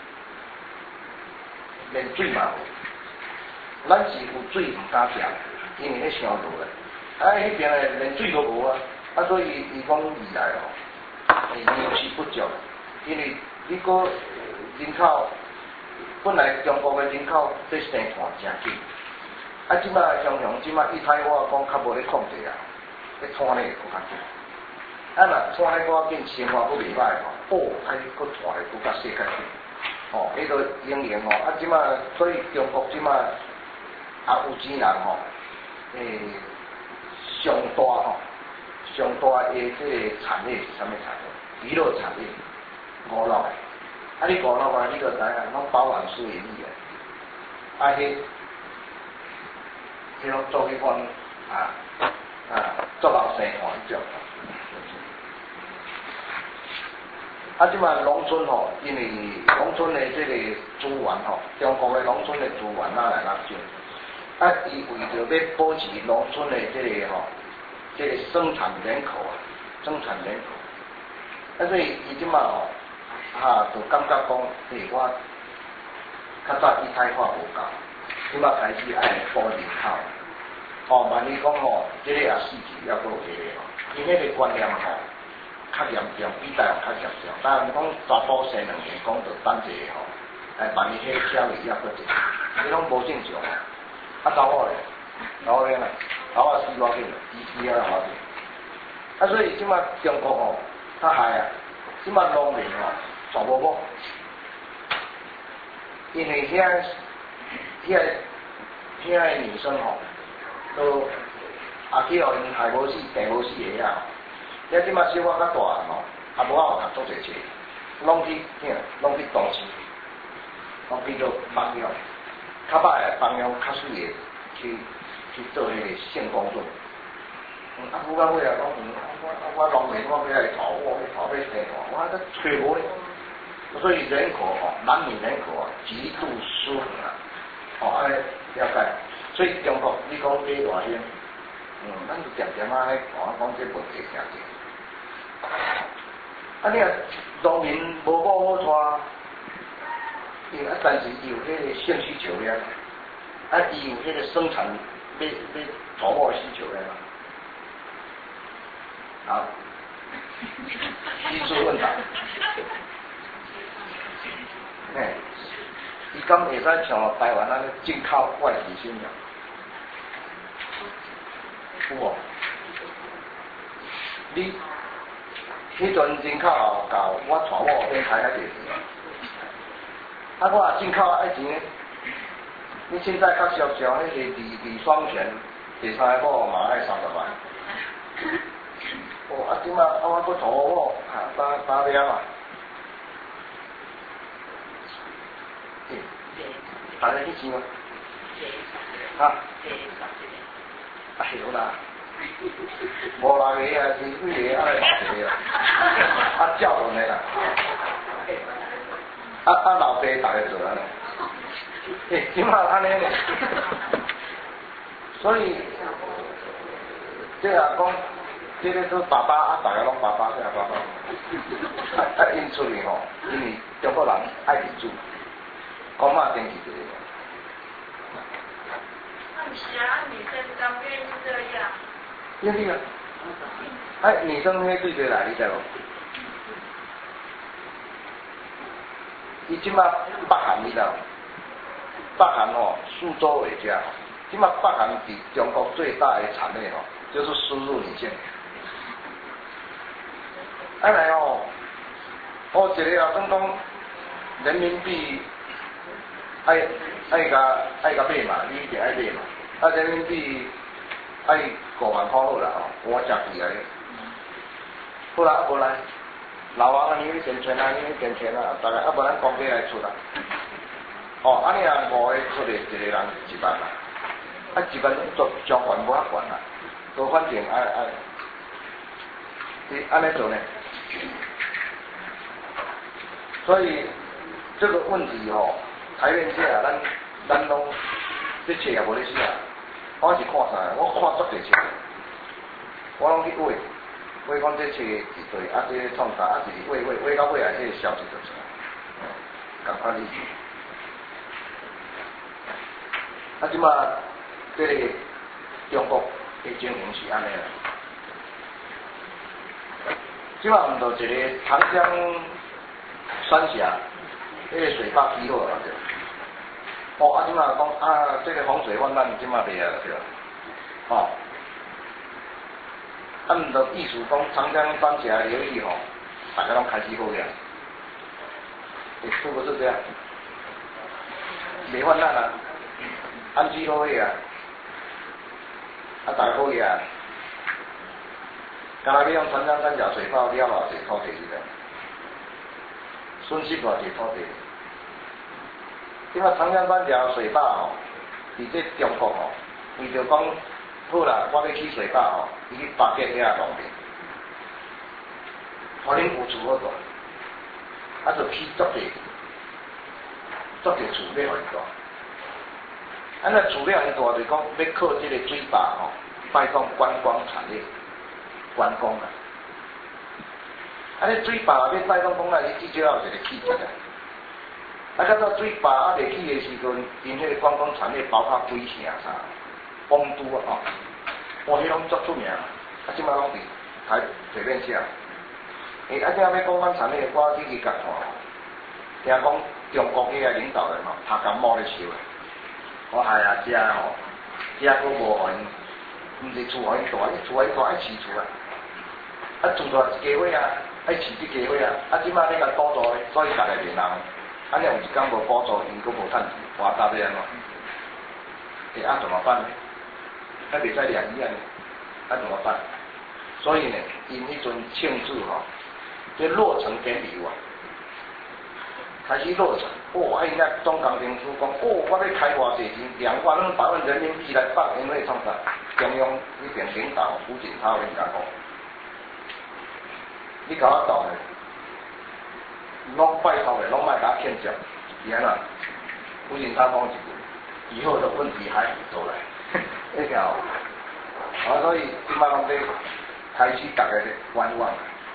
连水嘛无，咱是有水唔敢食，因为迄伤热诶。啊迄边诶连水都无啊，啊所以伊讲未来哦，会粮食不足，因为你个人口本来中国诶人口在生产真紧，啊即摆相向即摆一胎我讲较无咧控制啊，咧拖咧更较紧。啊，若穿咧我紧生活佫袂歹吼，哦，啊，佫穿咧佫较世界性，吼，迄个经营吼，啊，即马所以中国即马啊有钱人吼，诶，上大吼，上大诶，即个产业是啥物产业？娱乐产业，娱乐诶，啊，你娱乐啊，你著知影，拢包含输盈利诶，啊，迄，迄拢做迄款啊啊，做老生活迄种。啊，即马农村吼，因为农村的这个资源吼，中国的农村的资源哪来哪少？啊，伊为着要保持农村的这个吼，这个生产人口啊，生产人口，啊，所以伊即马吼，啊，就感觉讲，嘿，我较早一胎化无够，即马开始爱保人口，哦，万一讲吼，这个也死去，也搁有这个吼，因迄个观念吼。较严重，比台湾较严重。但是讲查甫生两个，讲着等一个吼，啊哎，万一迄车位也不济，伊拢无正常，啊查某咧，查某咧啦，查某死偌紧，死死啊偌紧，啊所以即马中国吼，较害啊，即马农民吼，全无某，因为遐遐遐个女生吼，都啊去互因害无死，病无死个啊，遐即马小可较大吼，啊无法度读足侪册，拢去啥，拢去都市。我比较放养，较歹诶放养较水诶，去去做迄个性工作。嗯，啊，不到尾啊，讲嗯，我我农民我要来讨，我要讨要生活，我这找无咧。所以人口吼，男女人口啊，极度失衡啊。哦，安尼了解。所以中国你讲这大兴，嗯，咱就点点啊，咧讲讲这问题诚济。啊，你啊，农民无某好带。因为啊，但是伊有迄个性需求了，啊，伊有迄个生产要要土某的需求了。好，提出问答。哎，伊敢会使像台湾那个进口外籍新娘？有无？你迄阵进口后到我带某变开遐济事。啊，我啊进口爱钱，你凊彩较俗俗，迄个李李双全第三个某嘛爱三十万。哦，啊，即马啊，我搁找某啊，三三了啊。嗯，大家去钱吗？哈？啊，有啦。无六个啊，是几个啊？来六个啦。啊，照轮的啦。啊啊，老爸大家做安尼，诶，即马安尼咧，所以即啊讲，即个做爸爸啊，大家拢爸爸，即啊爸爸，啊啊因出去吼，因为中国人爱民主，讲嘛坚持这个。 那不是啊，女生当愿意这样。 愿意啊，哎，女生迄对对来，你知无？伊即马北韩你知道？北韩哦，苏州为家，即马北韩比中国最大的产业哦，就是输入女性。安尼哦，我一个啊，算讲人民币爱爱甲爱甲买嘛，你一定爱买嘛。啊，人民币爱五万块好啦哦，我食贵啊。好啦，无来。老王啊，你去捐钱啊，你去捐钱啊，大概啊无咱公家来出啦。哦，安尼啊五个出的一个人一万啦，啊一万做上还无啊还啦，都反正爱爱，你安尼做呢？所以这个问题吼，台面下咱咱拢这册也无咧写，我是看啥？我看足侪册，我拢去问。所以讲这册是对，啊这创啥，啊是为为为到尾来这个消息就出来，赶快理解。啊，即马这个中国的情形是安尼啦。即马毋就一个长江三峡，迄个水坝起好了对。哦，啊即马讲啊，这个洪水泛滥即马袂啊对，哦。啊，毋着意思讲长江三峡流域吼，大家拢开始好呀，是不是这样？没泛滥啊，安居乐业啊，啊大家好呀，刚才你用长江三峡水坝了偌济土地是个，损失偌济土地，因为长江三峡水坝吼，伫这中国吼，为着讲。好啦，我要起水坝吼，伊去巴结遐农民，互恁有厝好住，啊就起足济，足济厝要互因住。啊那厝了因住就是讲要靠这个水坝吼，摆动观光产业，观光啊。啊你水坝要摆动讲来，你至少有一个起点啊。啊，到到水坝啊未起的时阵，因迄个观光产业包括鬼城啥。丰都啊，哦，我迄拢足出名，啊，即摆拢伫台随便写。诶，啊，这要讲讲产业，我去去甲看，听讲中国迄个领导人吼，他敢摸咧笑诶。我害啊，遮吼，遮佫无互因，毋是厝互因大，伊厝互因大爱饲厝啊，啊厝大一家伙啊，爱饲一家伙啊，啊即摆咧甲补助咧，所以逐个面人，啊你有一工无补助，因佫无趁钱，我答要安怎？会啊怎么办呢？还袂使两医啊，啊怎么办？所以呢，因迄阵庆祝吼，这落成典礼啊。开始落成，哦，哎，那总工程师讲，哦，我要开偌济钱，两万百万人民币来办，因为创啥？中央那边领导胡锦涛跟讲讲，你甲我讲的，拢拜托的，拢莫甲我欠账，是安怎？胡锦涛讲一句，以后的问题还很多来，你听哦，啊，所以今摆拢在开始大家咧观望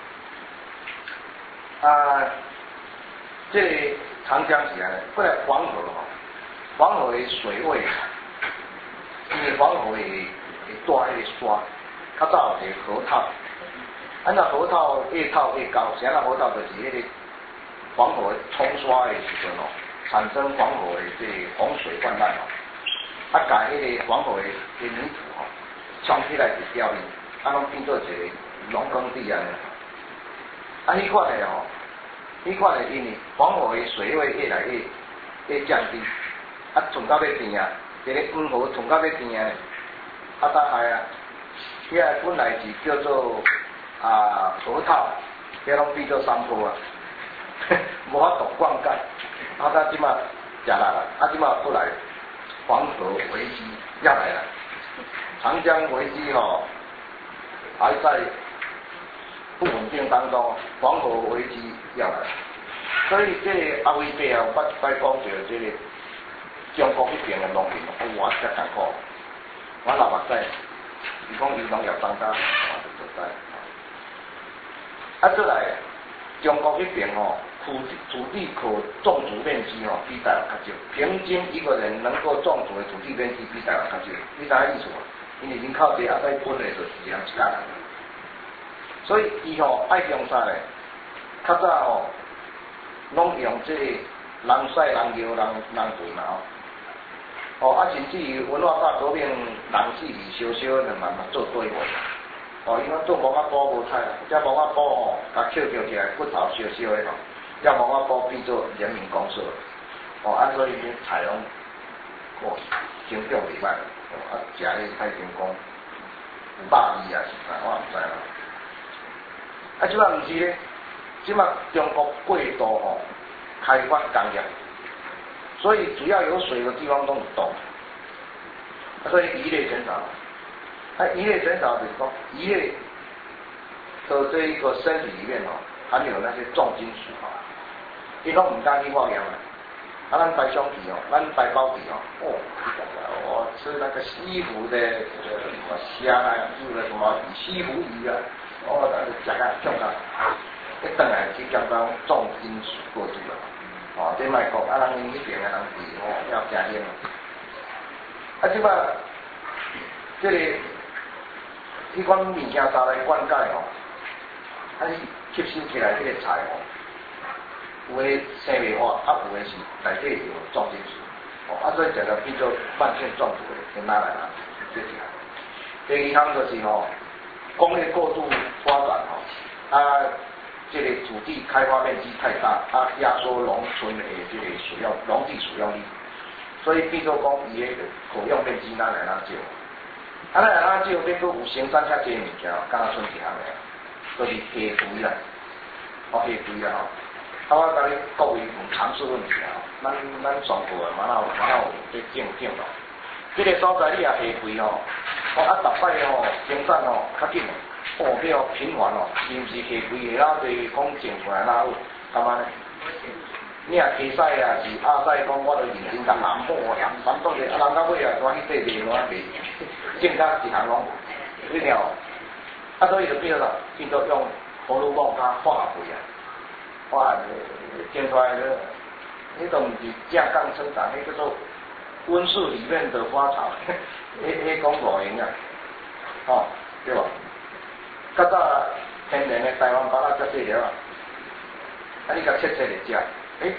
啊。这个长江是安尼，过来黄河吼，黄河的水位，因为黄河会会带迄个沙，较早有一个河套，按照河套越套越高，啥那河套就是迄个黄河冲刷的时阵吼，产生黄河的这个洪水泛滥吼，啊，甲迄个黄河的泥土吼冲起来就掉去，啊，拢变做一个农耕地安尼，啊，迄款的吼。迄款的因为黄河的水位越来越越降低，啊，冲到要边啊，这个黄河冲到要边啊，啊，大海啊，遐本来是叫做啊河套，遐拢变做山坡啊，无法度灌溉，啊，他即马食来啦，啊，即马过来黄河危机要来了，长江危机吼、哦，还在不稳定当中，黄河危机要来，所以这个阿伟伯啊，捌捌讲到这个中国迄边的农民，我真艰苦，我老目屎，伊讲伊农业当家，我就做知。啊，再来，中国迄边吼、哦，土地土地可种植面积吼、哦、比台湾较少，平均一个人能够种植的土地面积比台湾较少，你知影意思无？因为人口多，啊，再分的就是一人一家人。所以伊吼爱用啥咧？较早吼，拢用这个人屎、人尿、人人粪嘛吼，哦啊，甚至于文化大革命，人死二烧烧，就慢慢做堆肥。哦，因为做毛仔布无菜啦，只毛仔布吼，甲捡捡起来骨头烧烧的吼，只毛仔布变做人民公社。哦，啊，所以这菜拢，哦，成长袂歹，哦啊，食迄太成功，有肉味啊是啥，我也毋知啦。啊，即摆毋是咧，即摆中国过度吼开发工业，所以只要有水的地方都有洞，啊，所以鱼类减少。啊，鱼类减少就是讲，鱼类的这一个身体里面吼含有那些重金属啊，伊拢唔敢去化验啊。啊，咱白胸皮哦，咱白包皮哦，哦，我吃那个西湖的这个什么虾啊，煮的什么西湖鱼啊。哦，但是食甲重啊，一顿来去感到重金属过度了。哦，这卖讲，啊，人迄边的人是哦要加盐。啊，即摆这个迄款物件拿来灌溉哦，啊，你吸收起来这个菜哦，有诶生袂活，啊有诶是内底有重金属。哦，啊，所以食了变做慢性中毒的，先拿来啦，这是。第二项就是吼。工业过度发展吼，啊，这个土地开发面积太大，啊，压缩农村的这个使用农地使用率，所以变做讲伊个可用面积哪来哪少，啊，哪来哪少，变做有生产较济物件，敢若剩一项个，就是下肥啦，哦，下肥啦吼，啊，我甲你各位问常识问题啊，咱咱全部的嘛哪有嘛哪有在正正咯，这个所在你也下肥吼。哦啊，逐摆吼生产吼较紧哦，比较频繁哦，是毋是下肥下啊？就是讲种出来哪有，干嘛呢？你啊溪屎啊，是阿屎讲，我著认真甲南部哦，南部的啊，人到尾啊，我去缀卖我卖，种甲一项拢，你听哦。啊，所以就变做啦，变做用葫芦网加化肥啊，化种出来的，迄都毋是正杠生长，迄叫做温室里面的花草。迄迄讲露营啊，吼、哦、对无？较早天然的台湾芭乐较细条啊，啊你甲切切来食，诶，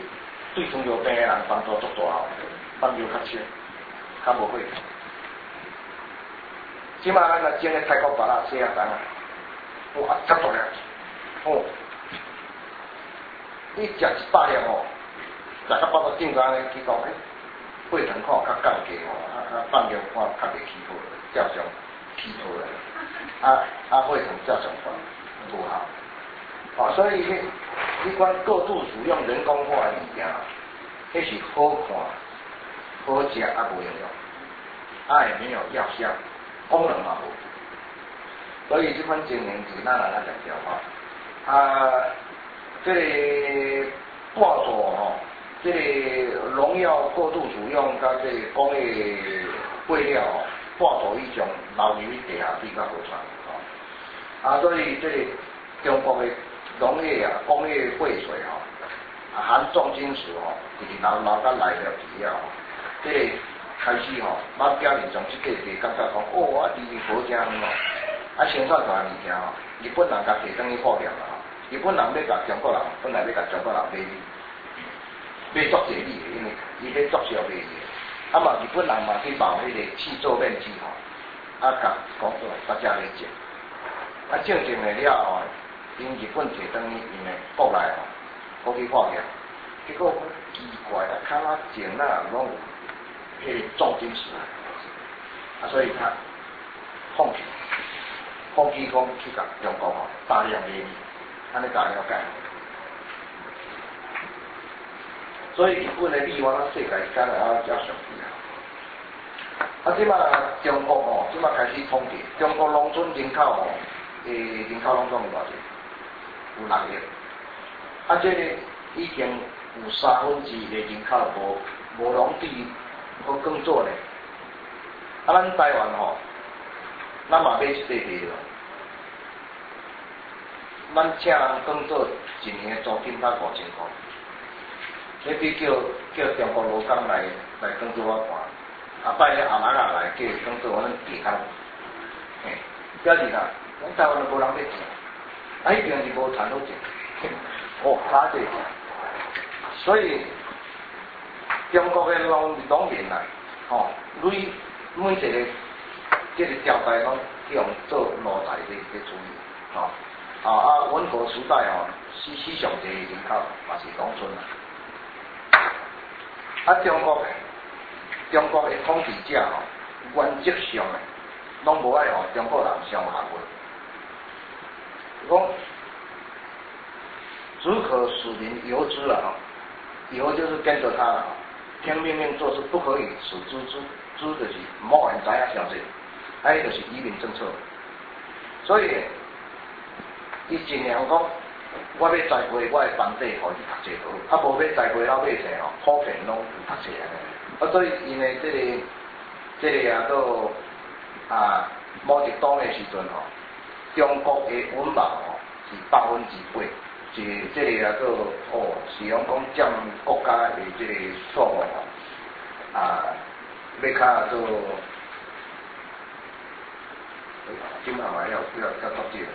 对糖尿病的人帮助足大哦，帮助较少，较无血糖。即马咱若种个泰国芭乐细啊丛啊，哇，遮大粒，哦，你食一百粒哦，食到饱到顶个安尼去讲，诶，血糖看较降低哦，啊啊放尿看较袂起泡，照常起泡咧，啊啊血糖照常高，无效。哦，所以迄你讲过度使用人工化的物件，迄是好看、好食啊无营养，啊也没有药效，功能嘛无。所以这款经营是咱来咱强调吼，啊，这个半座吼，这个农药过度使用，甲这个工业废料吼，半座以上流入去地下水较无传吼，啊，所以这个中国的农业啊，工业废水吼，啊含重金属吼，就是流流到来了底了吼，这个开始吼，马标人从即个地感觉讲，哦，啊，离好正远哦。啊，生产出来物件吼，日本人甲摕转去破掉啦吼。日本人要甲中国人，本来要甲中国人买米，买足济米，因为伊要作销卖去。啊嘛，日本人嘛去冒迄个气做面机吼，啊甲讲哦，大家来种。啊，种种的了后，因日本摕转去因的国内吼，国去破掉。结果奇怪啦，看啊种啊拢有迄个重金属啊，所以他放弃。放弃讲去甲中国吼大量买米，安尼大了解。所以日本的米，我咱世界间啊才上去啊。啊，即马中国吼，即马开始统计，中国农村人口吼，诶，人口拢总有偌济？有六亿。啊，这个已经有三分之一的人口无无农地好耕作咧。啊，咱台湾吼。咱嘛买一块地咯，咱请人耕作一年的租金才五千块，你比叫叫中国劳工来来耕作我看，啊拜了阿妈仔来叫伊耕作，我咱地较，嘿，表示啦，咱台湾都无人要种，啊迄边是无田好种，哦，差济，所以中国的农农民啊，吼，每每一个。这个朝代拢用做奴才咧咧处理，吼、哦，啊啊，文革时代吼、哦，史史上侪人口嘛是农村啊。啊，中国诶，中国诶统治者吼、哦，原则上诶，拢无爱互中国人上学问。讲只可使民由之了哈，以后就是跟着他了，听命令做事，不可以使知之，知就是冇人知影消息。啊，迄就是移民政策，所以伊尽量讲，我要栽培我的班底，互伊读册好，啊无要栽培老百姓吼，普遍拢有读册安尼。啊，所以因为这个这个啊，都啊毛泽东的时阵吼，中国的文盲吼是百分之八，是这个啊做哦，是讲讲占国家的这个数目吼，啊要较做。今晚还要要要到这，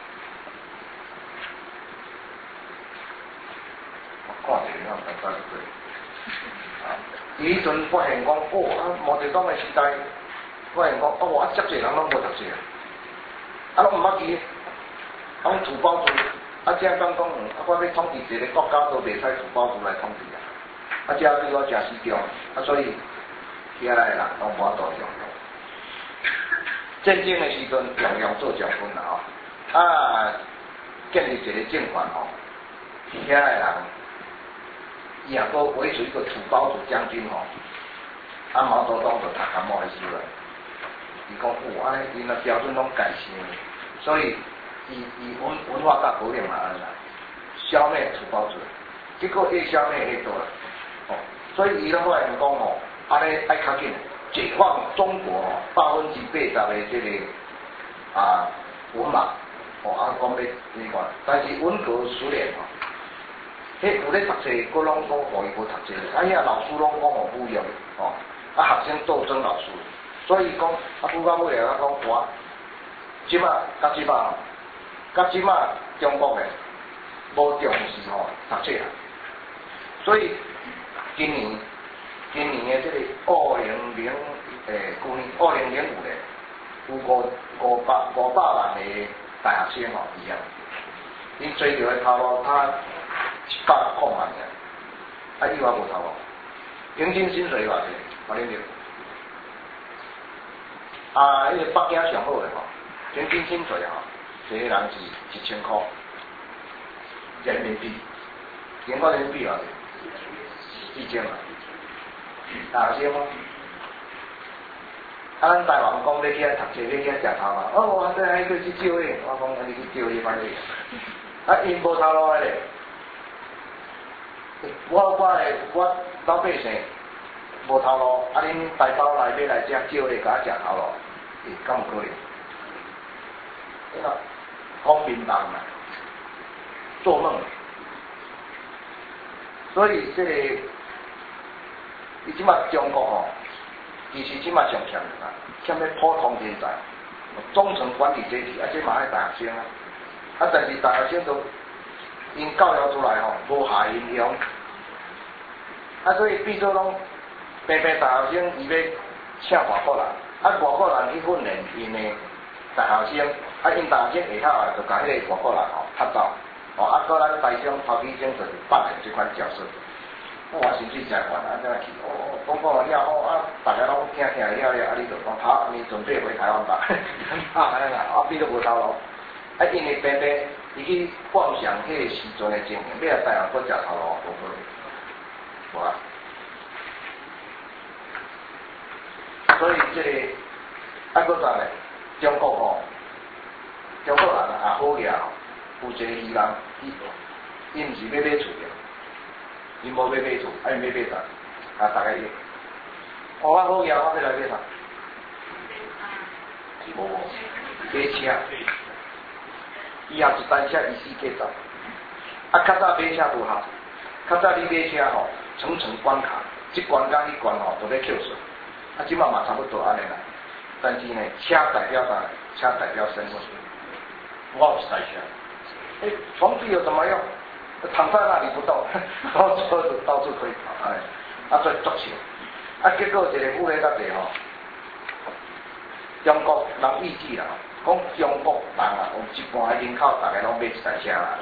我看一下，我大概对。啊，伊迄阵发现讲，哦，啊，毛泽东的时代，发现讲，哦，啊，遮济人拢无读册，啊，拢毋捌记，啊，拢土包子，啊，这样讲讲，啊，我要统治一个国家都袂使土包子来统治啊，啊，这对我真死忠，啊，所以遐来人拢无法度用。战争的时阵，中央做将军啦吼，啊，建立一个政权吼，遐个人，伊也阁维持一个土包子将军吼，啊，毛泽东就读感冒的书了，伊讲有安尼，因的标准拢改新，所以伊伊文文化大革命嘛安尼，消灭土包子，结果越消灭越多了，哦，所以伊咧发现讲吼，安尼爱较紧。解放中国哦，百分之八十的这个啊文盲哦，啊讲要你看，但是文革时年哦，迄有咧读册，佫拢讲互伊无读册，啊遐老师拢讲互不用哦，啊学生斗争老师，所以讲啊，拄到尾啊讲我，即马甲即马，甲即马中国诶无重视吼读册啊，所以今年今年的这个二零零诶，去年二零零五年有五五百五百万的大学生哦一样，因追求的头路他一百块万嘅，啊以外无头路，平均薪水偌济，我恁着。啊，迄、那个北京上好诶吼，平均薪水吼，一个人是一千块人民币，英国人民币偌济，四千啊，大学生哦。啊，咱台湾讲要去遐读册，要去遐食头嘛，哦，我这还去去招诶，我讲你去招伊反正，啊，因无头路诶咧，我我诶我老百姓无头路，啊，恁大包来要来遮招诶，甲我食头路，诶，敢有可能？对啦，讲民党嘛，做梦。所以这个，伊即马中国吼。其实即马上欠啊，欠咧普通人才，中层管理阶级，啊，即嘛爱大学生啊，啊，但是大学生都因教育出来吼，无下影响，啊，所以变做讲，平平大学生伊要请外国人，啊，外国人去训练因的大学生，啊，因大学生下口啊，就甲迄个外国人吼拍走，哦，啊，搁咱台商头期生就是扮演即款角色。我薪水真悬，啊，怎去？哦，讲讲了后，啊，大家拢听听了了，啊，你就讲好，你准备回台湾吧。啊，安尼啦，啊，变做无头路。啊，因为平平，伊去妄想迄个时阵的情形，要来台湾搁食头路，无可能，无啊。所以这个，啊，搁啥咧？中国吼，中国人也好嘢吼，有一个伊人，伊，伊毋是要买厝嘅。因无要买厝，啊，因要买啥？啊，大概伊，哦，我好嘢，我要来买啥？无无，买车。以后一单车一四计走。啊，较早买车无效，较早你买车吼，层层关卡，即关甲迄关吼都咧扣税。啊，即马嘛差不多安尼啦。但是呢，车代表啥？车代表身份。我有一台车，诶，房子有什么用？躺在那里不动，然后车子到处可以跑，哎，啊，所以足球，啊，结果一个妇女搭地吼，中国人预计啦，讲中国人啊，有一半的人口大概拢买一台车啦，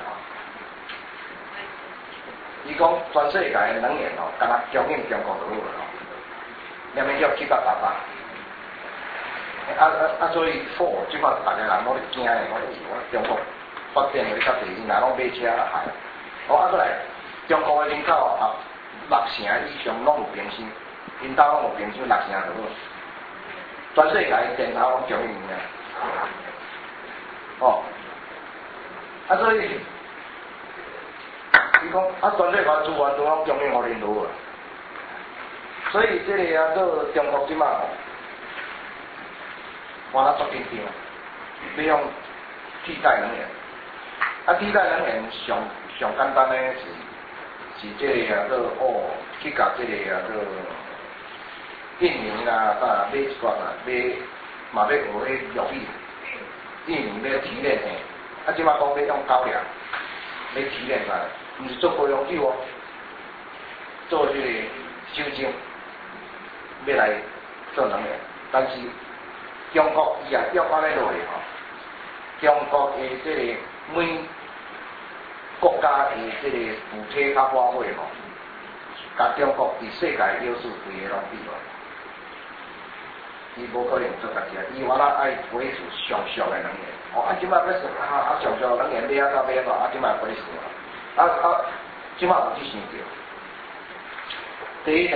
伊讲全世界的能源吼，敢若供应中国就好了吼，念咩叫七八八八，啊啊啊，所以货即摆大家人拢咧惊的，我我中国发展的较济，因若拢买车啦，害。哦，啊，过来，中国的人口啊，六成以上拢有平均，因兜拢有平均六成就好。全世界电头拢供应啊。哦，啊，所以，伊讲啊，全世界资源都拢供应互恁好啊。所以这个啊，做中国即马吼，我那足紧张，要用替代能源，啊，替代能源上。上简单咧是是这个啊，做哦去甲这个啊做印尼啦，啥买一寡啦，买嘛要学迄药品，印尼要提炼诶，啊即马讲要用高粱，要提炼出来，毋是做高粱酒哦，做这个酒精，要来做能源，但是中国伊也约安尼落去吼，中国诶这个每国家的这个补贴较花费吼，甲中国伫世界优势规个拢比落，伊无可能做家己啊！伊原来爱维持上俗的能源，哦，啊，即摆要说啊啊上俗能源买啊到买啊到，啊，即摆不咧想啊，啊啊，即摆有去想着。第一呢，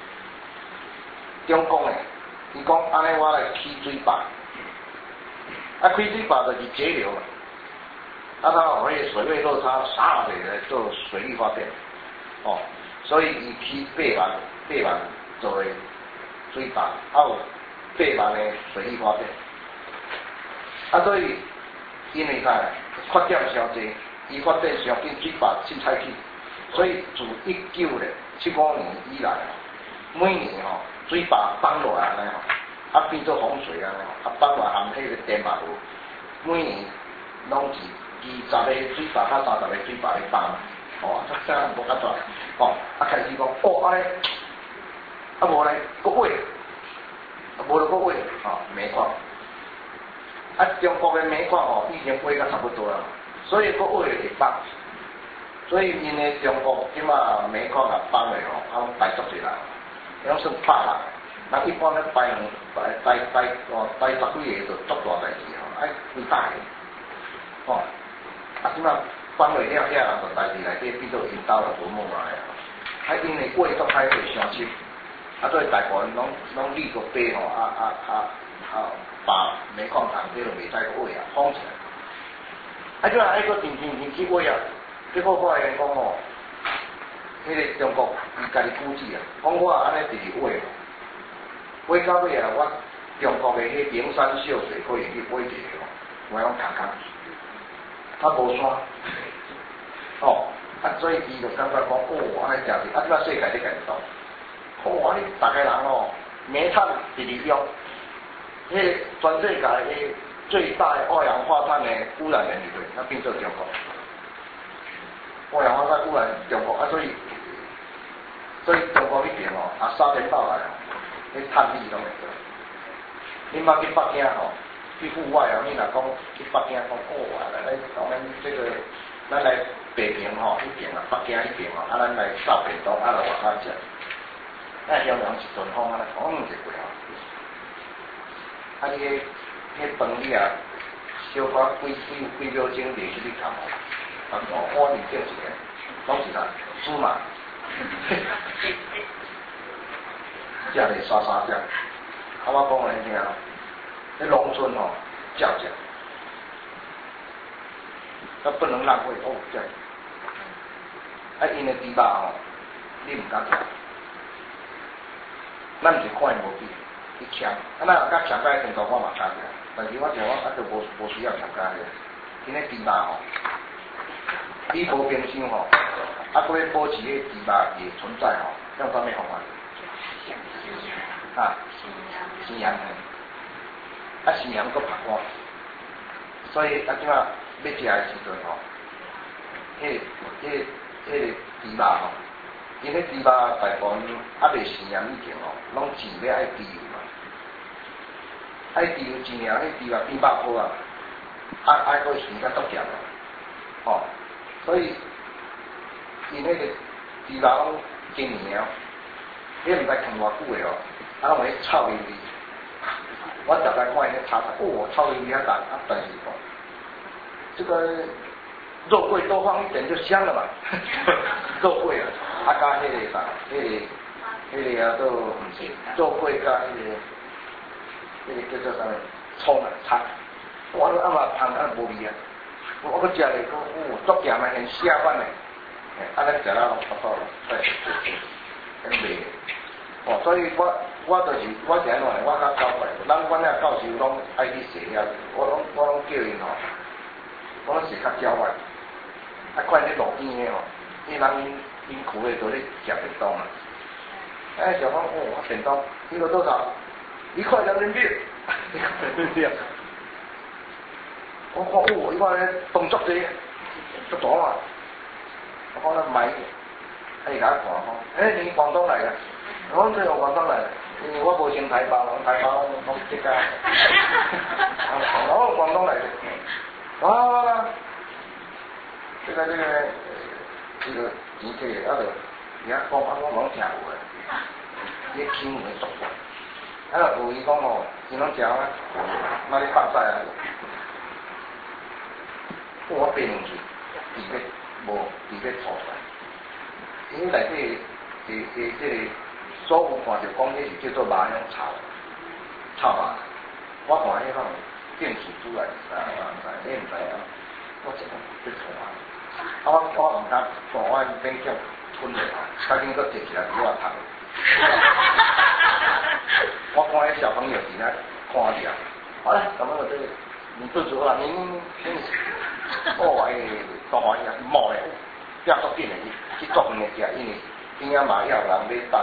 中共诶，伊讲安尼我来起水坝，啊，开水坝就是节流嘛。啊，它可以水位落差啥的来做水力发电，哦，所以伊起八万八万做为水坝，啊有八万的水力发电，啊所以因为啥发展上济，伊发电上紧水坝七彩起，所以自一九咧七五年以来，每年吼水坝放落来安尼吼，啊变做洪水安尼吼，啊放落含迄个电马路，每年拢是。二十个水坝，较三十个水坝咧放， 哦，这这无较大，哦，啊开始讲，哦，安尼，啊无咧，国会，啊无咧国会，哦，煤矿，啊中国嘅煤矿哦，已经挖到差不多啦，所以国会会放，所以因为中国即马煤矿啊放咧哦，啊排足济人，拢算拍人，那一般咧排人排排排哦排十几个就足大代志哦，爱几百个，哦，啊即马。放落了遐人就代志内底变做引导了无梦来啊！啊，因为过到海会相亲，啊，所以大部分拢拢立个碑吼，啊啊啊啊，把煤矿厂这个未使个位啊封起来。啊，即啊，迄个停停停去位啊，结果发现讲吼，迄个中国伊家己估计啊，讲我安尼直直位，位到尾啊，我中国的迄灵山秀水可以去位一个，我讲看看。他无山，哦，啊，所以伊就感觉讲，哦，安尼诚是，啊，即摆世界咧改造，哦，啊，你逐个人哦，煤炭直直用，迄个全世界诶最大二氧化碳诶污染源是对，那变做中国，二氧化碳污染中国，啊，所以，所以中国迄边哦，啊，三年到来哦，迄碳利拢会做，你莫去北京吼。去户外啊，你若讲去北京讲，哦啊，来来讲咱这个，咱来北平吼，迄边啊，北京迄边吼，啊，咱来扫便当，啊来外口食，咱香港一顿风啊，讲唔是过啊，啊你迄迄饭你啊，小可几几几秒钟连续去看哦，啊我我里叫一个，拢是啥猪嘛，食咧沙沙只，啊我讲互你听。在农村哦，叫价，那不能浪费哦，这样。啊，因为猪肉哦，你唔敢食，咱是看伊无比，伊强，啊，咱若甲强甲迄程度我嘛敢食，但是我想我啊就无无需要强甲个，因为猪肉哦，你无冰箱吼，啊，佫要保持迄猪肉的存在吼，用啥物方法？啊，生养的。啊，是养搁拍光，所以啊，即马要食的时阵吼，迄、迄、迄个猪肉吼，因为猪肉大部分啊未饲养以前吼，拢饲要爱猪油嘛，爱猪油饲养，迄猪肉变百块啊，啊爱搁饲较足咸啊，吼，所以因迄个猪肉拢经年哦，你毋知放偌久的哦，啊拢会臭味味。我大概看伊咧查查，哦，超级厉害大，啊，但是讲，这个肉桂多放一点就香了嘛，肉桂啊，啊加迄个啥，迄个迄个啊都唔是肉桂加迄个，迄个叫做啥物，葱啊，葱，我啊嘛香啊无味啊，我搁食咧讲，哦，足咸啊，很下饭咧，啊咱食了拢差不多了，对，很味。哦，所以我我就是我是安怎呢？我较教诲，咱阮遐教授拢爱去写遐，我拢我拢叫因吼，我拢是较教诲，啊看迄路边的吼，迄人因苦的都咧食便当啊，哎想讲哦，我便当一个多少？一块人民币，一块人民币啊！我讲哦，伊看咧动作这不大啊，我讲咱买，哎甲我看讲，哎你广东来的。我这个广东来，因为我无先台胞，台胞拢这个，我广东来的，啊，这个这个这个钱摕啊着，而家讲啊我拢听有诶，你听有诶足怪，啊有伊讲吼，伊拢食啊，哪里放晒啊？我变两去，地要无地要错出来，因为内底的的这个。所有看到讲，迄是叫做麻样炒，炒麻。我看迄种电视出来，啊啊啊，你唔知啊？我真去看啊！啊，我我唔敢，看我免叫吞落来，赶紧搁摕起来给我读。我看迄小朋友伫遐看着，好了，小朋友这个你肚子饿，你你哦哎，大欢喜啊，冒嘞，不要做紧嘞，去做远诶食，因为。边仔嘛要人买单，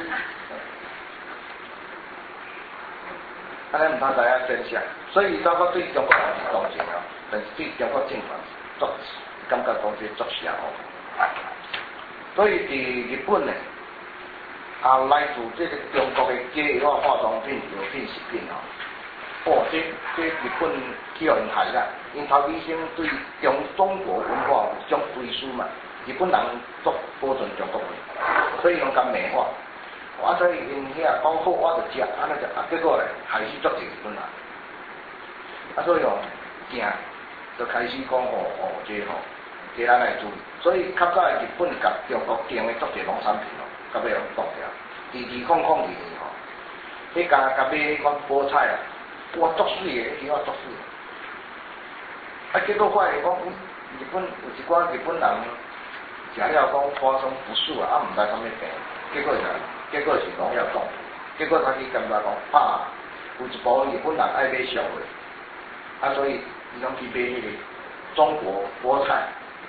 安尼毋通知影真相，所以包括对中国人是同情啊，但是对中国政府作感觉讲这作邪哦。 所以伫日本呢，啊来自这个中国的假药化妆品、药品、食品哦，哦，这这日本去互因害啦，因头医生对中中国文化有种追思嘛，日本人足保存中国文，所以用甲美化。啊，所以因遐讲好，我就食，安尼食，啊结果咧害死足济日本人。啊，所以哦，惊就开始讲吼吼，这吼，这咱来注意。所以较早的日本甲中国订的足济农产品哦，到尾拢冻掉。二二空空二年吼，迄家甲买迄款菠菜啊，哇足水的，迄个足水。啊，结果发现讲，日本有一寡日本人食了讲发生不适啊，啊毋知啥物病，结果是啥？结果是农药中毒。结果他去感觉讲，啊，有一部分日本人爱买俗的。啊，所以伊拢去买迄个中国菠菜，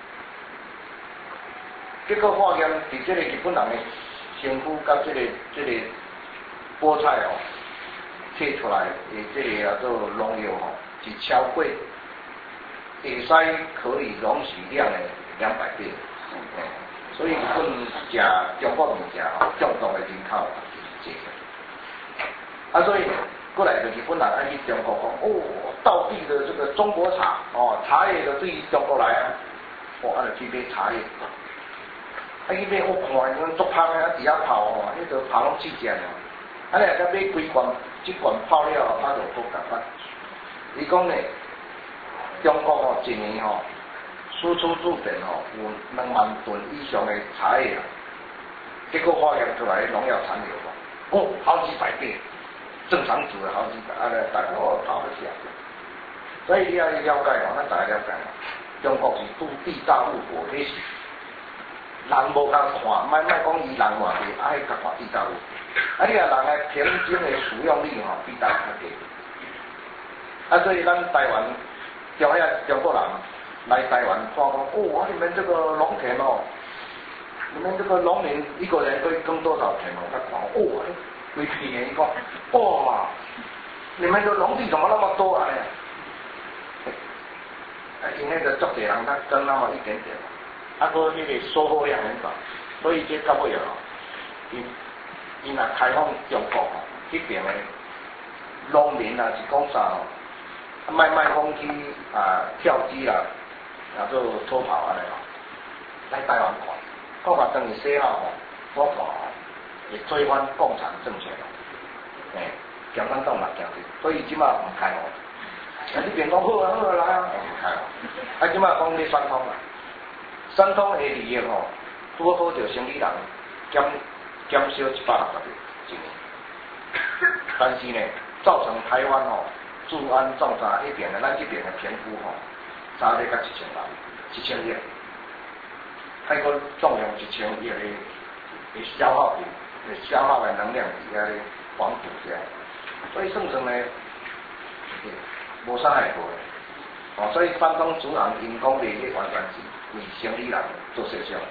结果发现伫即个日本人的身躯甲即个即个菠菜哦，测出来的即个叫做农药吼，是超过会使可以容许量的两百倍。嗯，所以日本食中国物件吼，中毒的人口是这个。啊，所以。过来的日本人爱去中国讲，哦，道地的这个中国茶，哦，茶叶就对中国来啊，哦，啊就去买茶叶，啊去买我看伊种足香的，啊伫遐泡吼，迄个泡拢起正了，啊你若甲买几罐，一罐泡了，啊就好共款。伊讲咧，中国吼一年吼输出入边吼有两万吨以上的茶叶啊，结果发现出来农药残留哦，哦，好几百倍。正常煮了好几百，啊，大家好跑得下。所以你要了解哦，咱大家了解哦，中国是土地大陆国，迄是人无甲看，莫莫讲伊人偌济，啊，迄甲看地大陆。啊，你若人的平均的使用率吼比大陆较低。啊，所以咱台湾像遐中国人来台湾看讲，哦，你们这个农田哦，你们这个农民一个人可以耕多少田哦？他讲哦。规片的，伊讲，哇，你们的农地怎么那么多啊？啊，因那个足济人他耕那么一点点，啊，个迄个收获量很少，所以这到尾哦，因因若开放中国吼，迄边的农民啊是讲啥哦，卖卖风去啊跳机啦，啊做偷跑安尼哦，来台湾看，看看等于洗脑吼，我看。会推翻共产政权咯，诶，共产党嘛行去，所以即马唔开放。啊，你别讲好啊好啊来啊，唔开放。啊，即马讲你三通啦，三通的利益吼，拄好着生理人减减少一百六十个一年，但是呢，造成台湾吼治安造成迄边的咱这边的贫富吼差咧甲一千万，一千亿，还阁纵用一千亿的的消耗品。消耗的能量底下咧黄土这样，所以算成呢，无伤害过的，哦，所以山东主人因讲利益完全是为生理人做设想，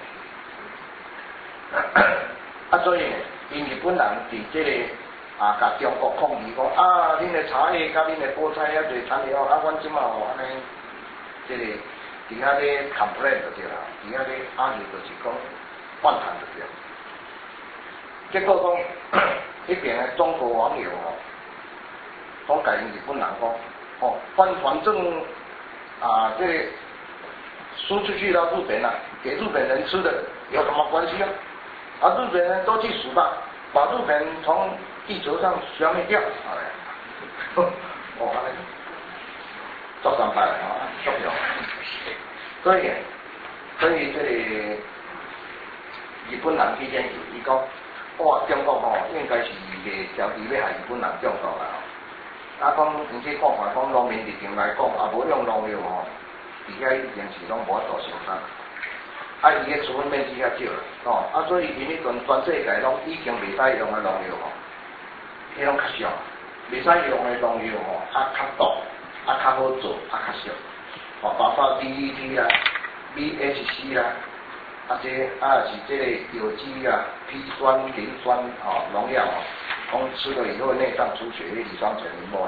啊，所以因日本人伫这个啊，甲中国抗议讲啊，恁的茶叶甲恁的菠菜遐侪残留，啊，阮即马哦安尼，这个伫遐咧 complain 就对啦，伫遐咧阿牛就是讲反弹就对。结果讲，迄边的中国网友哦，讲甲因日本人讲，哦，反反正啊，这个输出去到日本了，给日本人吃的有什么关系啊？啊，日本人都去死吧，把日本从地球上消灭掉，好嘞，哦，好嘞，做三百啊，做不了。所以，所以这里日本人之间有伊讲。哇，中国吼应该是袂条件要害日本人中毒啦。啊，讲而且看看讲农民立场来讲，啊无用农药吼，伫遐已经是拢无法度生产。啊，伊个处分面积较少啦，哦，啊所以因迄阵全世界拢已经袂使用个农药吼，迄拢较俗，袂使用个农药吼，啊较毒，啊较好做，啊较俗，哦，包括 D E T 啦、V H C 啦。啊，这啊是这个有机啊、砒酸、磷酸哦农药哦，讲吃了以后内脏出血，那乙酸酯啉无的，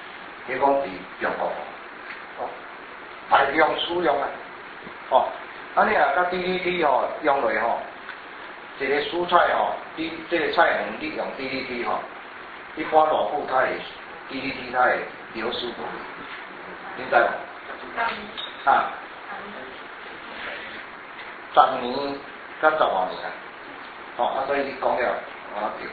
迄讲伫中国哦大量使用啊，哦啊，你啊，甲 D D T 吼用落吼，一个蔬菜吼，你这个菜园你用 D D T 吼，一般偌久它会 D D T 它会流失不？你知无？啊，十年甲十五年啊，吼啊，所以你讲了，我对。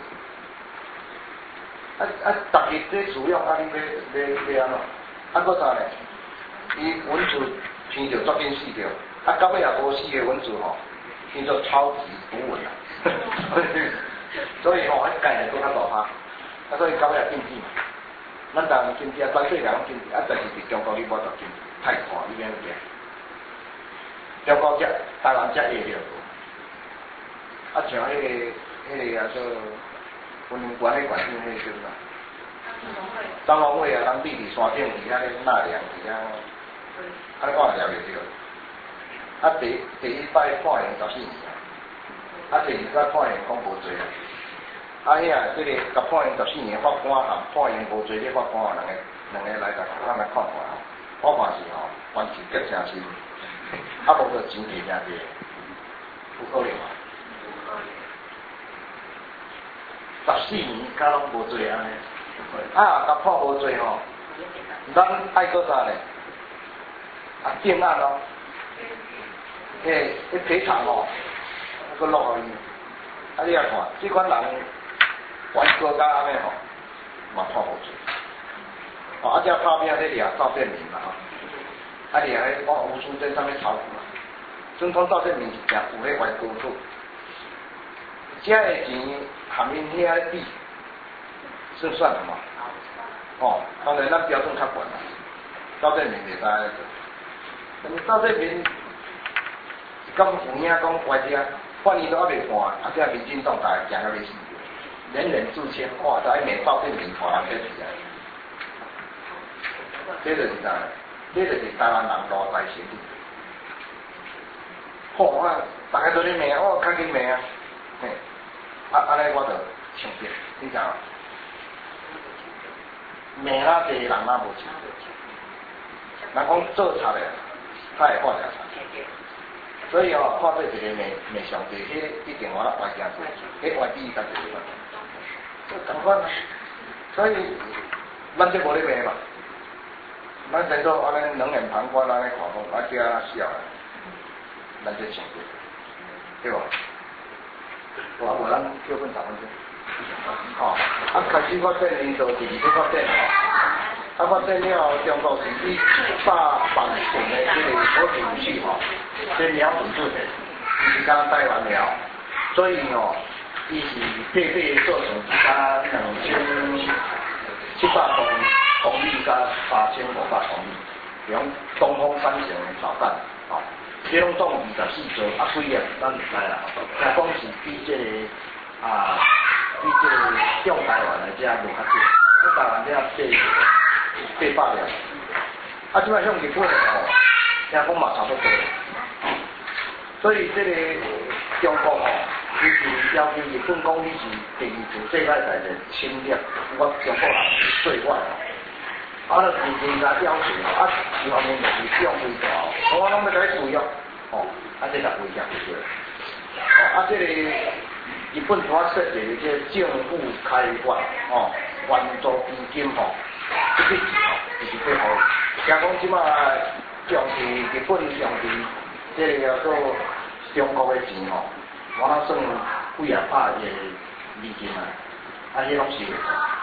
啊啊，逐日在使用啊，你要要要安怎？啊，搁啥呢？伊蚊子闻着足紧死掉，啊，到尾也无死个蚊子吼，叫做超级毒蚊啊。所以吼，迄概念搁较大哈，啊，所以到尾也禁止嘛。咱台湾禁止啊，全世界拢禁止，啊，但是伫中国你无得禁止，太寒你免惊。中国只台湾只会了，啊，像迄、那个迄、那个啊做温泉管迄管境迄叫啥？张龙伟啊，咱立伫山顶伫遐咧纳凉伫遐，啊，你看了袂着？啊，第第一摆判刑十四年，啊，第二摆判刑讲无罪啊。啊，遐即个甲判刑十四年法官含判刑无罪的法官两个两个来甲咱来看看吼，我看是吼，完全结诚心，啊，无就钱摕诚济，有可能嘛？十四年甲拢无罪安尼，啊，甲判无罪吼，咱爱做啥呢？啊，定案咯，迄迄赔偿吼，佮落互伊，啊，你啊看，即款人。玩国家安尼吼，嘛判无罪。哦，啊，只拍拼咧掠赵建民嘛吼，啊掠迄我吴淑珍上面炒股嘛，总统赵建民是正有咧玩高处，这个钱含因遐咧比，算算了嘛。哦，当然咱标准较悬啦，赵建民袂使安尼做。但是赵建民，敢有影讲坏者，法院都还袂判，啊，这民进党大家行到要死。人人自谦，哇！在免赵建民华人起来，这就是啥？这就是台湾人落台心理。好啊，大家都咧骂，我较紧骂啊，嘿，啊安尼我就唱着，你知影？骂哪济人哪无唱着？人讲做贼的，他会发着财。所以哦，看做一个骂骂上帝，迄一定我坏件做，迄坏比较侪嘛。同款啊，所以咱这无咧骂嘛，咱先做安尼冷眼旁观安尼看讲，啊遮笑的，咱这唱对，对无？我无咱叫分十分钟，吼，啊开始发展领导第二个发展吼，啊发展了后，中国是以大版本的这个核武器吼，这瞄准住的，伊是讲台湾了，所以哦。伊是配备做成加两千七百公公里加八千五百公里，用东风三型导弹，吼，这拢总二十四座，啊几啊，咱唔知啦。听讲是比这个啊，比这个中台湾的这落较少，咱台湾这八八百了，啊，即摆向日本哦，听讲嘛差不多，所以这个中国吼。伊是要求日本讲你是第二次世界大战侵略，我中国人是最坏哦。啊，就渐渐甲要求，啊，一方面就是降规大哦，我拢要甲你注意哦，啊，这就危险去了。哦，啊，这个日本所设计的这政府开发哦，援助基金吼，这笔钱吼，就是配合。听讲即马重视日本重视这个叫做中国的钱吼。我那算几啊百个美金啊，啊，迄拢是，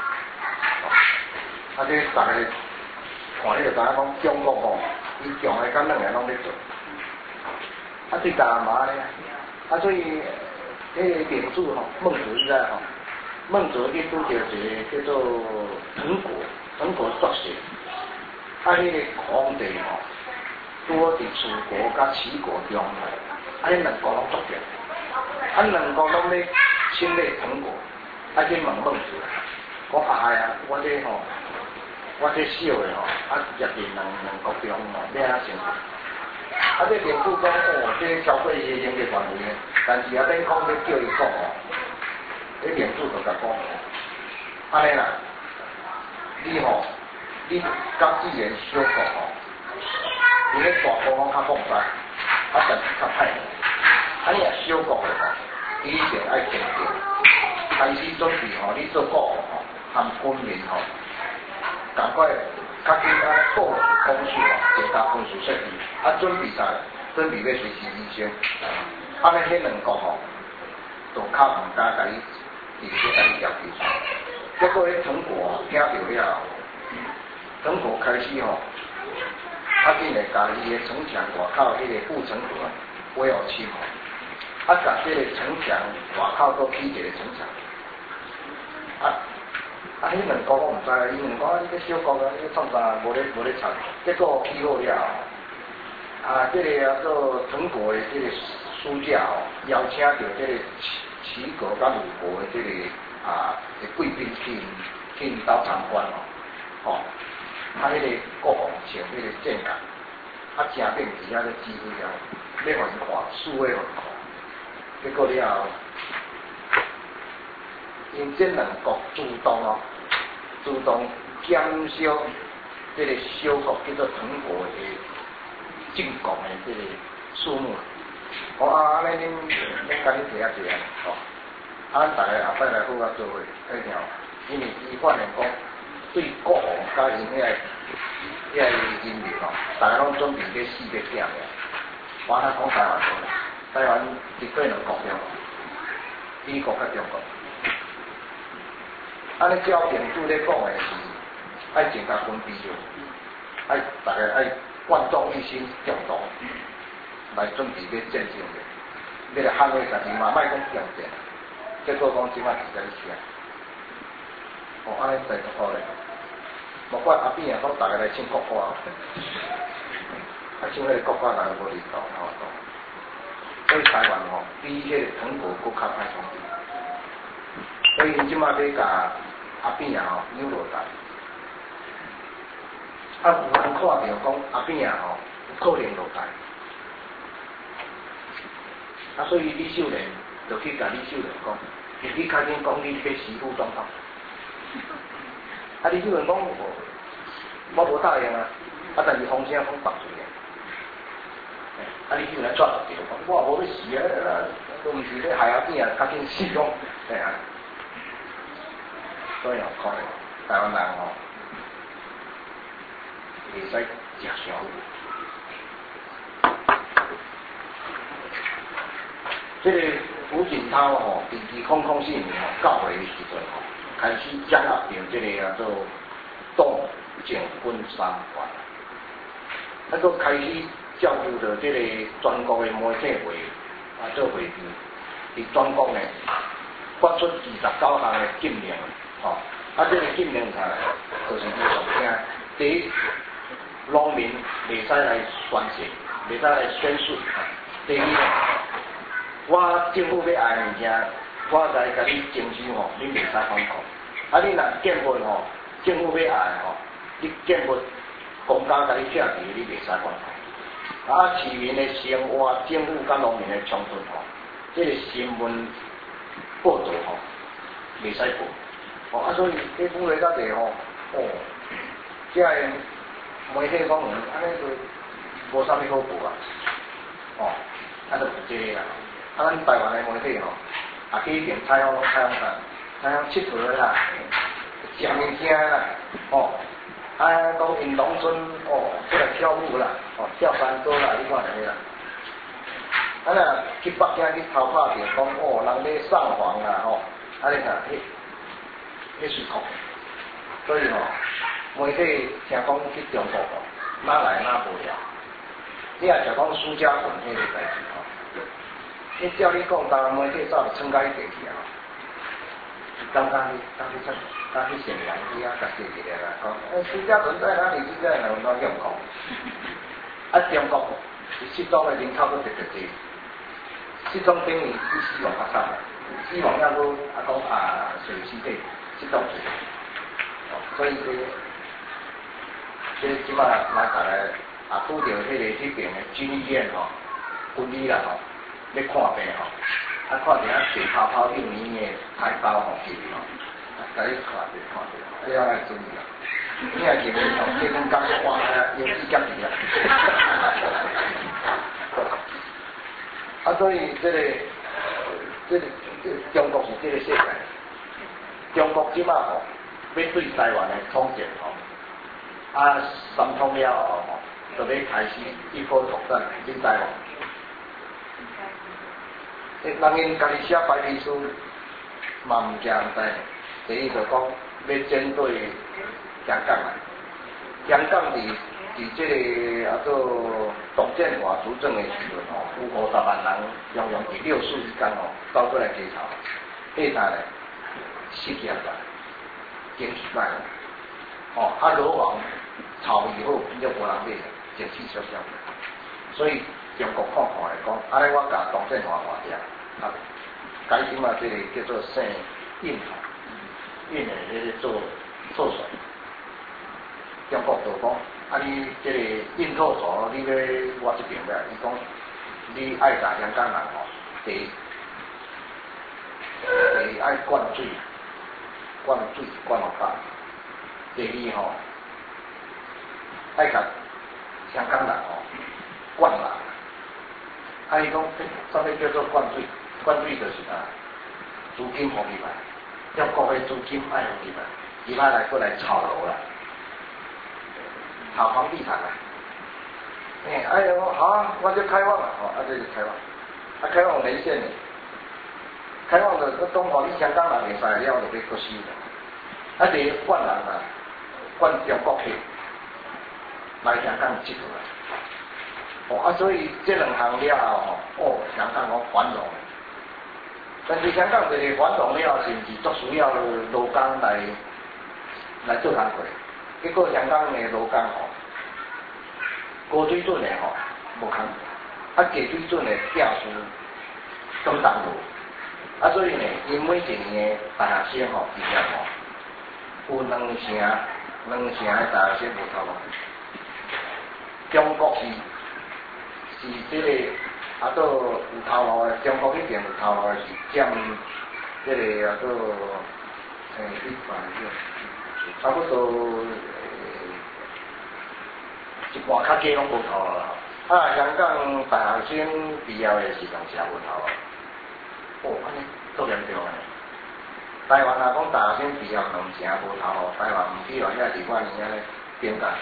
啊，这大家看你就知影讲中国吼，伊强的敢两个拢咧做，啊，对干嘛呢？啊，所以迄个领主吼，孟子你知吼，孟子去拄着一个叫做滕国，滕国作写，啊，迄个皇帝吼，拄伫楚国甲齐国中来，啊，迄两国拢作掉。啊，两国拢咧侵略滕国，啊去问孟子，讲啊呀，我这吼，我这小的吼，啊入伫两两国中吼，要安怎生？啊这领主讲哦，这消费些用的范围，但是啊免讲要叫伊讲哦，迄领主就甲讲，安尼啦，你吼，你甲自然小国吼，伊咧大国拢较放肆， 啊，但是较歹呢。啊，你若小国的吼，你一定爱坚定，开始准备吼，你做国防吼，含军民吼，赶快较紧啊，部署工事吼，增加军事设备，啊，准备啥？准备要随时牺牲。啊，尼迄两国吼，就较毋敢甲你，直接甲你调起。结果迄唐国听到了，唐国开始吼，较紧来甲伊个城墙外口迄个护城河围互侵吼。啊，甲这个城墙外口都起一个城墙，啊啊！迄两个我毋知，伊两个你个小国啊，你个创啥无咧无咧插，结果起好了，啊，这个啊做陈国的这个书架哦，邀请到这个齐齐国甲鲁国的这个啊的贵宾去去到参观哦，吼、哦，啊，迄个国王穿迄个剑甲，啊，正面底下咧指挥了，要互伊看，数位互伊看。结果了，因这两国主动哦，主动减少这个小国叫做唐国的进贡的这个数目。我啊，安尼恁恁甲恁提下提下，哦，啊，咱大家后摆来好啊做伙，一定，因为伊发现讲对国王甲因遐遐人民哦，大家拢准备要死要惊的，我还讲台湾话。台湾是对两国中，美国甲中国。安尼照平主咧讲的是，爱增加军备就，爱大家爱万众一心共同来准备要战胜的，要来捍卫家己嘛，莫讲强战。结果讲即摆是在死啊！哦，安尼真足好咧，莫怪阿扁啊讲大家来唱国歌，啊唱迄个国歌大家无领导，好讲。所以台湾吼，比迄个唐国搁较歹统治，所以因即马要甲阿扁啊吼扭落台，啊有人看到讲阿扁啊吼有可能落台，啊所以李秀莲就去甲李秀莲讲，你较紧讲你迄媳妇状况，啊李秀莲讲我我无答应啊，啊但是风声风放出来。啊！你叫人抓到着，讲我无要死啊！都毋是咧害阿囝啊，较紧死讲，嘿啊！所以哦，可能台湾人哦，袂使食伤有。这个胡锦涛吼，伫二空空四年吼，到位的时阵吼，开始掌握着这个叫做东靖军三关，啊，佫开始。照顾着这个全国的媒体会啊做会议，伫全国呢发出二十九项的禁令，吼、哦，啊这个禁令下来，就是伊上听，第一，农民袂使来宣誓，袂使来宣誓，第二，我政府要爱的物件，我来甲你征收吼，你袂使反抗，啊你若建物吼，政府要爱吼，你建物公家甲你拆除，你袂使反抗。啊，市民的生活、政府甲农民的冲突吼，这个新闻报道吼，袂使报，哦啊，所以你本来到地吼，哦，即个媒体讲，安尼就无啥物好报啊，哦，啊，就是这个啦。啊，咱台湾的媒体吼，啊去一边采访采访啥，采访佚佗啦，食物件啦，哦。啊，讲因农村哦，出来跳舞啦，哦，跳山歌啦，你看下啦。啊若去北京去偷拍着讲哦，人咧上访啦，吼、哦，啊你看，迄迄是酷。所以吼、哦，媒体听讲去中国哦，哪来哪无了。你若就讲苏家屯迄个代志吼，你照你讲，台湾媒体早就参加迄地去啊。刚刚去，刚去出。他去沈阳去啊，甲写一个啦，讲诶，苏家屯在哪里？苏家屯我中国，啊中国失踪的人口都特别多，失踪等于比死亡较惨，死亡要都啊讲啊随尸体失踪最多，哦，所以这这即摆来下来啊，拄着迄个迄边的军医院吼，军医啦吼，要看病吼，啊看着啊水泡泡幼年的台胞吼去吼。甲你看着看着，你要来注意啊！你若认为吼，这种讲话啊，有意见的啊。 啊，所以这个这个中国是这个世界，中国即马吼要对台湾的统战吼，啊三通了后吼，就要开始一波拓展进台湾。人因家己写白皮书，嘛毋惊知，第一就讲要针对香港啊，香港伫伫即个啊做董建华主政的时阵吼，有五十万人用用伫六四之间吼，走过来街头，吓啥咧？失业啦，经济歹，哦，啊罗网炒以后变咗无人买，经济小小，所以中国看看来讲，安尼我甲董建华换掉，啊，改即嘛即个叫做姓印吼，印的迄个做做水，中国就讲。啊！你即个印透所，你要我这边要，伊讲你爱甲香港人吼，第一，第一爱灌水，灌水灌落大。第二吼，爱甲香港人吼灌人。啊！伊讲啥物叫做灌水？灌水就是啊，资金互入来，中国的资金爱互入来，伊来来过来炒楼啦。炒房地产啊！哎，哎呀，好啊，我就开放了，哦，啊，这就开放，啊，开放连线的，开放的，我讲吼，你香港人袂使了，就要搁收的，啊，第灌人啊，灌中国去，来香港接落来，哦，啊，所以这两项了后，哦，香港讲繁荣，但是香港这个繁荣了，是毋是足需要劳工来来做工课？结果香港的劳工吼，高水准的吼无空，啊低水准的教师更重无，啊所以呢，因每一年的大学生吼毕业吼，有两成两成的大学生无头路。中国是是这个啊做有头路的，中国那边有头路的是占这个啊做诶一百个。差不多一半较低拢无头路啦。啊，香港大学生毕业的时阵是也无头路。哦，安尼足严重诶。台湾若讲大学生毕业两成无头路，台湾毋比话遐二百年安尼变价，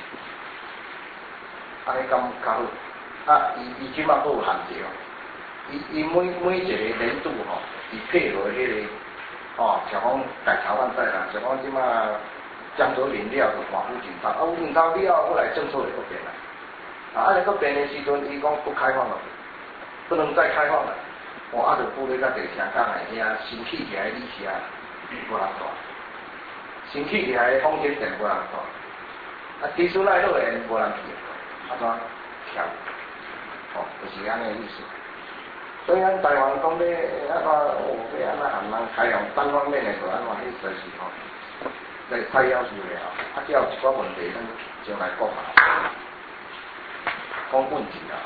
安尼敢较好。啊，伊伊即摆佫有限制哦。伊伊每每一个年度吼，伊配落迄个。哦，像讲改炒饭菜啦，像讲即马江州林了就换福建炒，啊福建炒了，我来政策会搁变啦。啊，安尼搁变的时阵，伊讲不开放了，不能再开放了。哦，啊，就布咧甲伫香港的遐新起起来的利息啊，无人大；新起起来的风险店无人大。啊，低收奈落的无人去，啊怎跳？哦，就是安尼意思。所以咱台湾讲咧，啊个哦，要安怎含人开放单方面的就安怎迄就是吼，在太要求了，啊，只要有一寡问题，咱就来讲嘛，讲问题啊。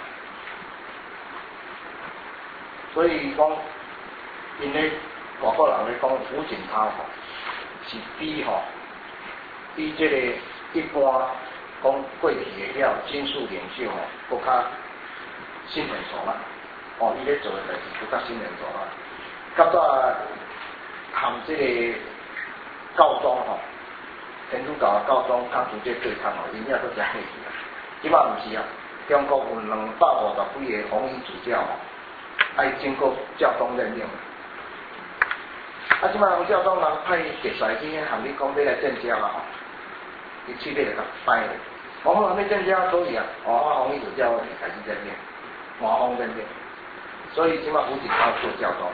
所以讲，因咧外国人咧讲福建头吼，是比吼，比即个一般讲过去的了金属领袖吼，搁较新成熟啦。哦，伊咧做诶代志佫较新人做啊，到早含即个教宗吼，天主教教宗较直接对抗吼，因也佫真客气啊。即摆毋是啊，中国有两百五十几个红衣主教吼，爱经过教宗任命。啊，即摆人教宗人派特使去含你讲要来证交啊吼，伊去咧就甲掰咧，我讲要证交可以啊，哦，红衣主教开始任命，官方任命。所以即马福建口做教宗，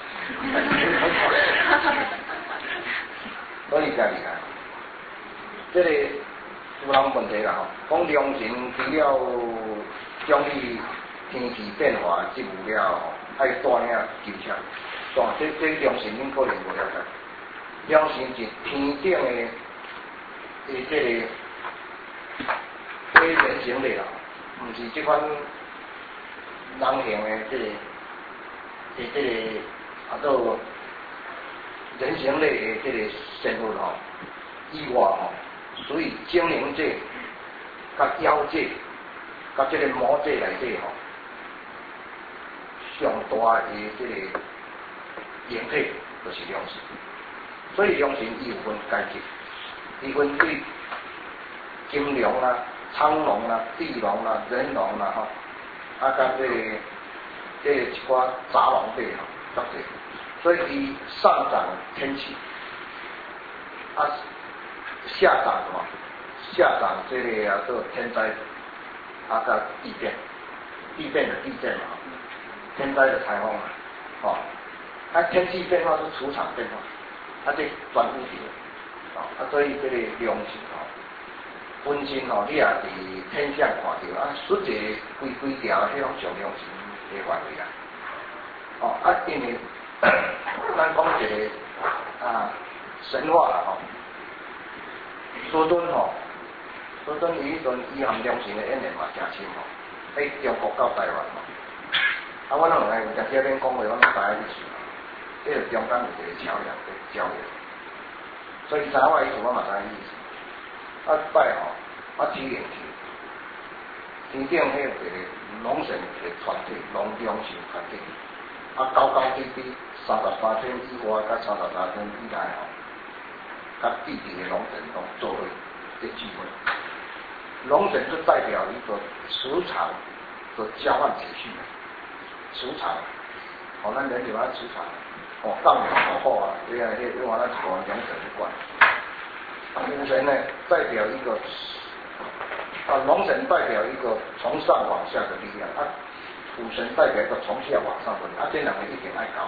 所以真厉害。这个有人问题啦吼，讲良辰除了奖励天气变化即有了吼，爱带领球车，带这这良辰恁可能无了解。良辰是天顶的的这个非人形的啦，毋是即款。人形的这个，这这个啊，做人形类的这个生物吼，以外吼，属于精灵界、甲妖界、甲这个魔界内底吼， 上大的这个形体就是良神，所以良神伊有分阶级，伊分对金龙啦、苍龙啦、地龙啦、人龙啦吼，啊甲这个这个一寡杂龙类吼，较济，所以伊上掌天气，啊下掌吼，下掌这个啊做天灾，啊甲地变，地变的地震嘛，天灾的台风嘛，哦，啊天气变化是磁场变化，啊这转物体，哦，啊所以这个良神吼。本身吼，你也伫天象看到啊，实际规规条迄种上良神的范围啊。哦，啊，因为咱讲一个啊神话啦吼，苏敦吼，苏敦伊迄阵伊含良神的演练嘛诚深吼，喺中国到台湾吼，啊，我两个有阵时免讲话，我拢知影意思，即个中间有一个桥梁在交流，所以知影我意思，我嘛知影意思。啊，拜吼，啊，指引去，天顶迄个龙神的团体，龙良神团体，啊，高高低低，三十八天以外，甲三十三天以内吼，甲地底的龙神拢做伙的聚会。龙神就代表一个磁场的交换秩序，磁场，哦，咱人就按磁场，哦，当然好好啊，这样迄，我咱讲龙神去管。虎神呢，代表一个啊，龙神代表一个从上往下的力量，啊，虎神代表一个从下往上的力量，啊，这两个一定爱搞。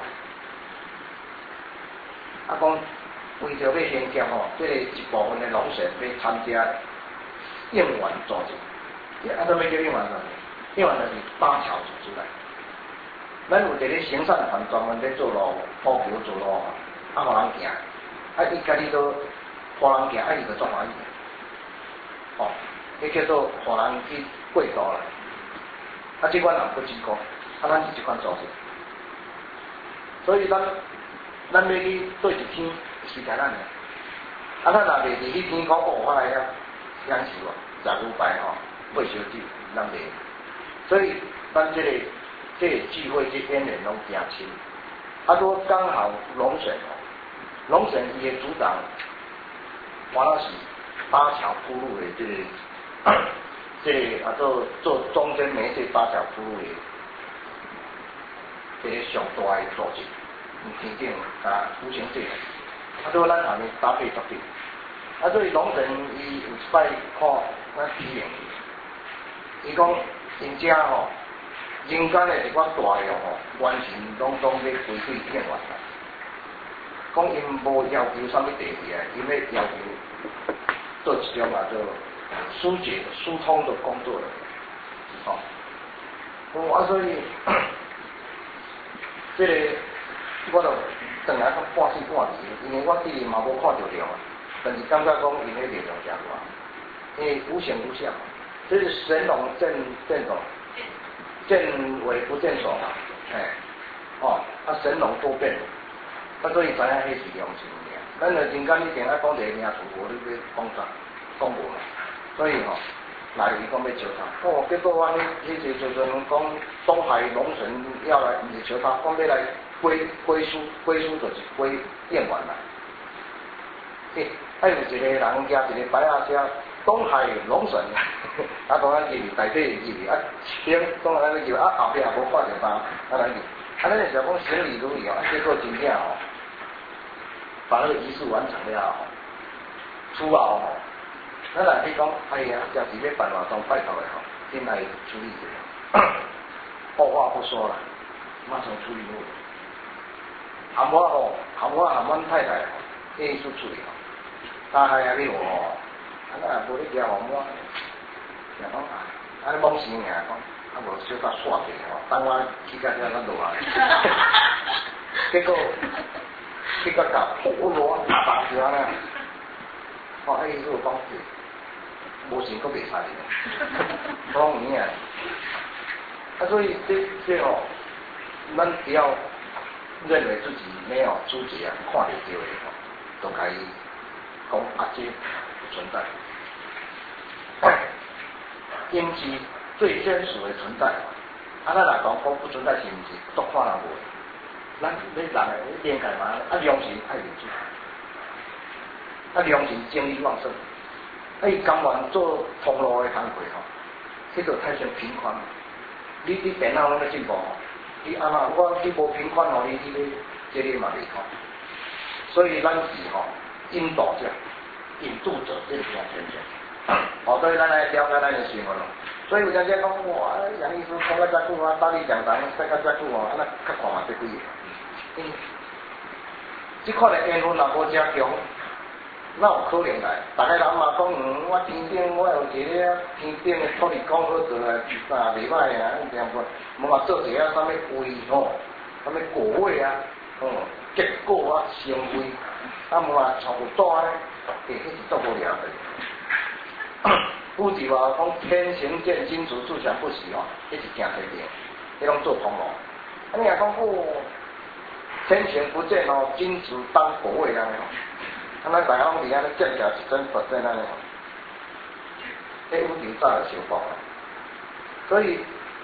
啊，讲为着要迎接吼，这个一部分的龙神要参加应援组织，啊，怎么叫应援组织？应援就是搭桥组出来。咱有一个行善团专门在做路，铺桥做路，啊，互人行，啊，伊家己都。互人行，啊，伊就足欢喜，哦，迄叫做互人去过渡啦。啊，即款人不只讲，啊，咱是一款组织。所以咱咱要去对一天是干咱的，啊，咱若袂伫迄天讲哦，我来遐享受啊，食牛排吼，买烧酒，咱袂。所以咱这个这个聚会这演练拢诚深。啊，如果刚好龙神哦，龙神伊的主张。完了是搭桥铺路的这个，这个啊做做中间媒介搭桥铺路的，这个上大的组织，天顶啊五行这个，啊所以咱下面搭配搭配，啊所以龙神伊有一摆看咱体验，伊讲真正吼，人间的一款大用吼，完全拢拢要归队变完啦。讲因无要求啥物地位啊，因为要求做一种啊做疏解、疏通的工作了，哦，哦啊所以，这个我就等来讲半死半死，因为我之前嘛无看到了，但是感觉讲因迄力量真大，因为无形无相，这是神龙见见什么？见尾不见首嘛，哎，哦，啊神龙多变。啊，所以知影迄是良心尔，咱着真间一定爱讲一个名词，无你要讲啥讲无啦。所以吼、哦，来伊讲要招他，哦，结果我迄迄时阵阵讲东海龙神要来，毋是招他，讲要来归归书，归书就是归燕园啦。嘿，啊有一个人加一个牌啊写东海龙神，啊讲咱入内底入啊，先讲咱入啊后壁也无看着吧，啊咱入，啊咱就讲行礼如仪哦，啊结果真正哦。把那个仪式完成了，初后吼，咱来去讲，哎呀，要是要办活动拜托的吼，先来处理一下，二话不说了，马上处理好。含我吼，含我含阮太太吼，艺术处理吼，大海啊你话吼，啊咱无你惊互我，就讲啊，啊你懵死尔讲，啊无小可煞者吼，等我去甲遐咱落来，结果。去甲甲破锣打打起来啦！哦，迄个讲无钱佫袂使哩，讲有影。啊，所以这这哦，咱只要认为自己没有诸结啊，看得到的吼，都可以讲啊，这不存在。因其最真实的存在， 啊，咱若讲讲不存在是毋是？都看人无。咱你人诶，你练解嘛？啊，良心爱面子，啊，良心精力旺盛，啊，伊甘愿做通路诶工课吼，迄个太像贫困。你你电脑拢咧进步吼，你安那我你无贫困吼，你你你这个嘛袂吼。所以咱是吼引导者、引导者，这是讲真正。哦，所以咱来了解咱诶新闻咯。所以有阵时讲哇，杨医师讲到遮久啊，大力讲堂说到遮久哦，啊那较看嘛这几个。嗯，即款诶缘分若无遮强，哪有可能来？大家人嘛讲，嗯，我天顶我有一个天顶诶土地公好做啊，啥袂歹啊，这样无，无嘛做一个啥物位吼，啥物果位啊，哦，结果啊成位，啊无嘛差不多咧，诶，迄是做无了的。古时话讲天行健，金主自强不息吼，迄是正对的，迄拢做通路。啊，你若讲哦，天行不见哦，金主当果位安尼吼，啊，咱大家拢伫安尼见起来一真不真安尼吼，迄有点早就收报啦。所以，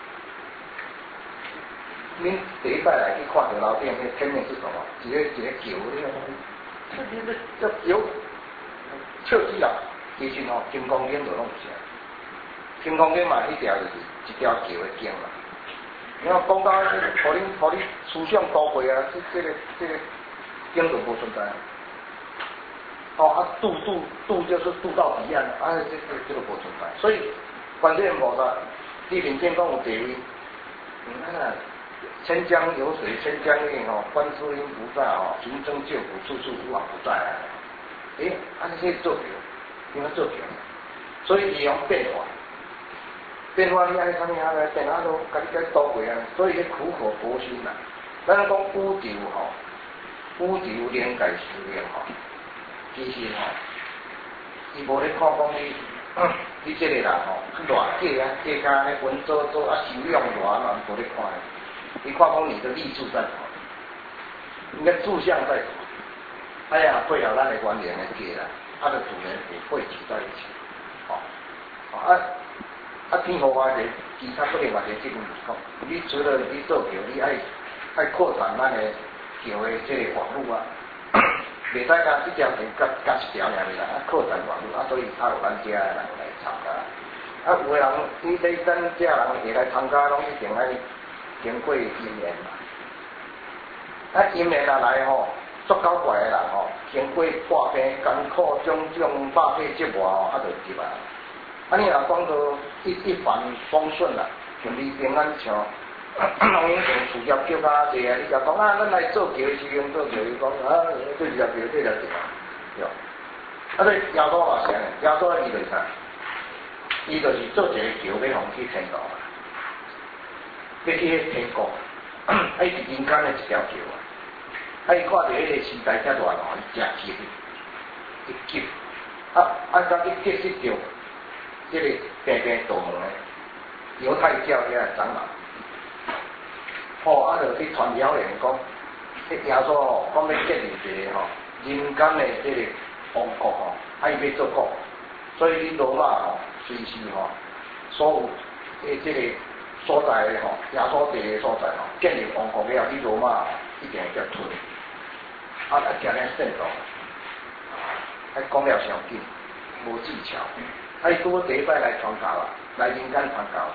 恁第一摆来去看着楼顶迄天面是什么？一个一个桥，你看，这这这桥，笑死人。其实吼，金光顶就拢有啥，金光顶嘛，迄条就是一条桥的径啦。你看讲到，互恁互恁思想高贵啊，这这个这个径就无存在。哦，啊，渡渡渡就是渡到彼岸，啊，这这这个无存在。所以，观世音菩萨，地平线讲有地位，你看啊，千江有水千江月吼，观世音菩萨吼，行僧救苦，处处无往不在啊。诶，安尼去做着。因为做强，所以利用变化，变化你爱啥物啊？来电脑都家己家倒过啊，所以迄苦口婆心啦。咱讲宇宙吼，宇宙连界修炼吼，其实吼，伊无咧看讲你，你这个人吼，去偌假啊，假甲咧文做做啊，修养偌嘛，无咧看的。你看讲你的立柱在什么？你的柱向在什么？哎呀，配合咱的观念来解啦。它的主人也汇聚在一起，哦，啊啊天河话是其他不能话是这种讲，你除了你做桥，你爱爱扩展咱的桥的这个网络啊，袂使讲一条线甲甲一条尔啦，啊扩展网络啊，所以才有咱遮的人来参加，啊有的人你对咱遮人会来参加，拢一定爱经过因缘嘛，啊因缘啊来吼。足够怪的人吼，经过破病艰苦种种百倍折磨吼，啊就入来。啊你若讲到一一帆风顺啦，顺利平安像，拢已经事业叫较济啊，你甲讲啊，咱来做桥的时阵做桥，伊讲啊，这条桥这条桥，对。啊对，耶稣嘛是安尼，耶稣伊就是啥？伊就是做一个桥要互去天道，要去迄天国，啊伊是人间的一条桥啊。啊！伊看到迄个时代遮大吼，伊真急，伊急，啊啊！甲伊结识着，即个平平道门的犹太教遐长老，吼啊！就去传谣言讲，迄耶稣吼，讲要建立一个吼人间的即个王国吼，啊伊要做国，所以你罗马吼，随时吼，所有诶即个所在的吼，耶稣地的所在吼，建立王国了，你罗马吼一定会叫吞。啊！啊，行咧正道，啊，讲了上紧，无技巧。啊，伊拄好第一摆来传教啊，来人间传教，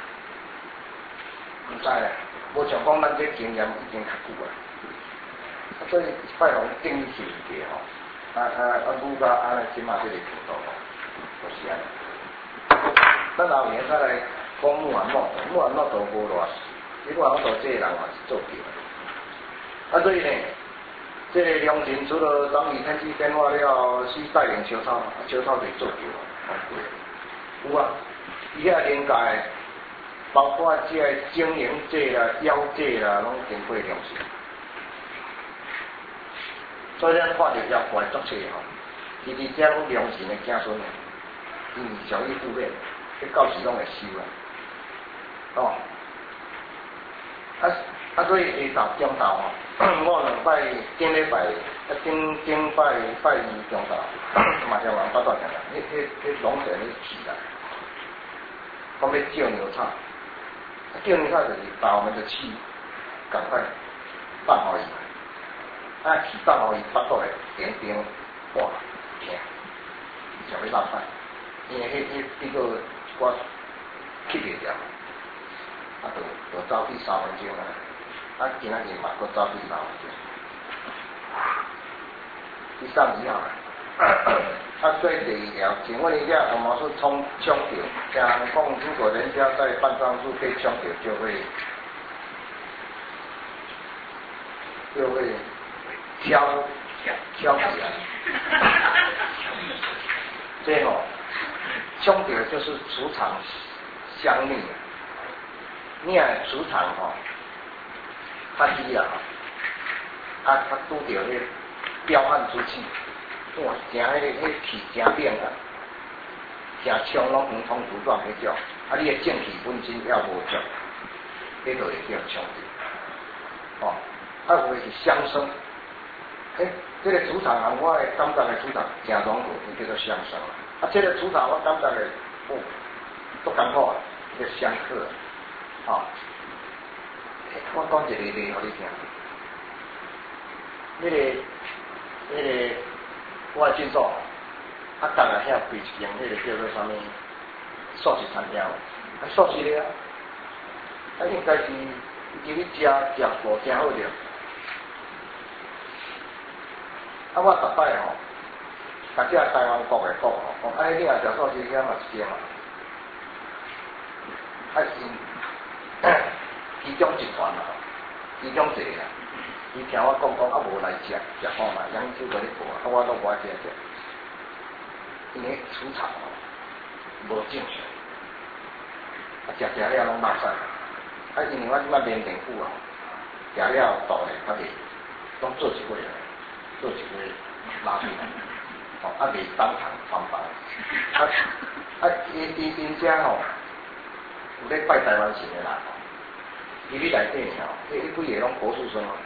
唔知咧，无像讲咱这经验已经较久啊。啊，所以拜访正义是问题吼。啊啊啊，愈加安尼起码这个程度吼，就是安尼。咱后年再来讲木兰诺道，木兰诺道无偌事，木兰诺道这个人也是做对。啊，所以呢。这个良心除了当遇天气变化了，是带领小草，小草就做掉了。有啊，伊遐连界，包括这个经营者啦、妖者啦，拢经过良心。所以咱看到妖怪作祟吼，其实这拢良心的子孙的，嗯，小义负面，这到时拢会收啊。哦，啊啊，所以下昼中昼吼。我两摆顶礼拜，啊顶顶摆拜二中昼，嘛是人八大行啦，迄迄迄拢是咧起来，讲要照牛草， 第二套就是把我们的气赶快放好伊，啊气放好伊，腹肚会点点哇痛，就要落饭，因为迄迄这个我吸袂掉，啊就就走去三分钟啊，啊今仔日嘛搁走去三分钟，第三以后。啊，所以第二条，请问一下，我们是冲冲掉，讲讲如果人家在办丧事被冲掉，就会就会挑挑起来。这哦，冲掉就是磁场相逆，你啊磁场吼，较低啊，啊它拄着迄彪悍之气。哇，真迄个迄气真猛啊，真冲拢横冲直撞迄种，啊，你的正气本身要无足，迄就会叫冲着。哦，啊有的是相生，诶、欸，这个磁场啊，我的感觉的磁场真浓厚，叫做相生啊。啊，这个磁场我感觉的，哦，都艰苦啊，叫相克啊。哦，我讲一个例互你听，那个那个。我的诊所，啊，当然遐开一间，迄个叫做啥物素食餐厅，啊，素食的啊，啊，应该是入去食食过真好着。啊，我逐摆吼，甲只台湾国的讲吼，讲啊，你若食素食遐嘛是间嘛，啊是其中一团嘛，其中一个啊。伊听我讲讲，啊无来食，食看嘛，养手在咧播，啊我都无爱食食，因为磁场哦无正常，啊食食了拢垃圾，啊因为我即摆练功夫哦，食了肚咧较袂，拢做一回来，做一回拉出来，哦啊袂当堂翻翻，啊啊因因因遮吼有咧拜台湾神的人吼，伊咧内底吼，迄迄几个拢国术生哦。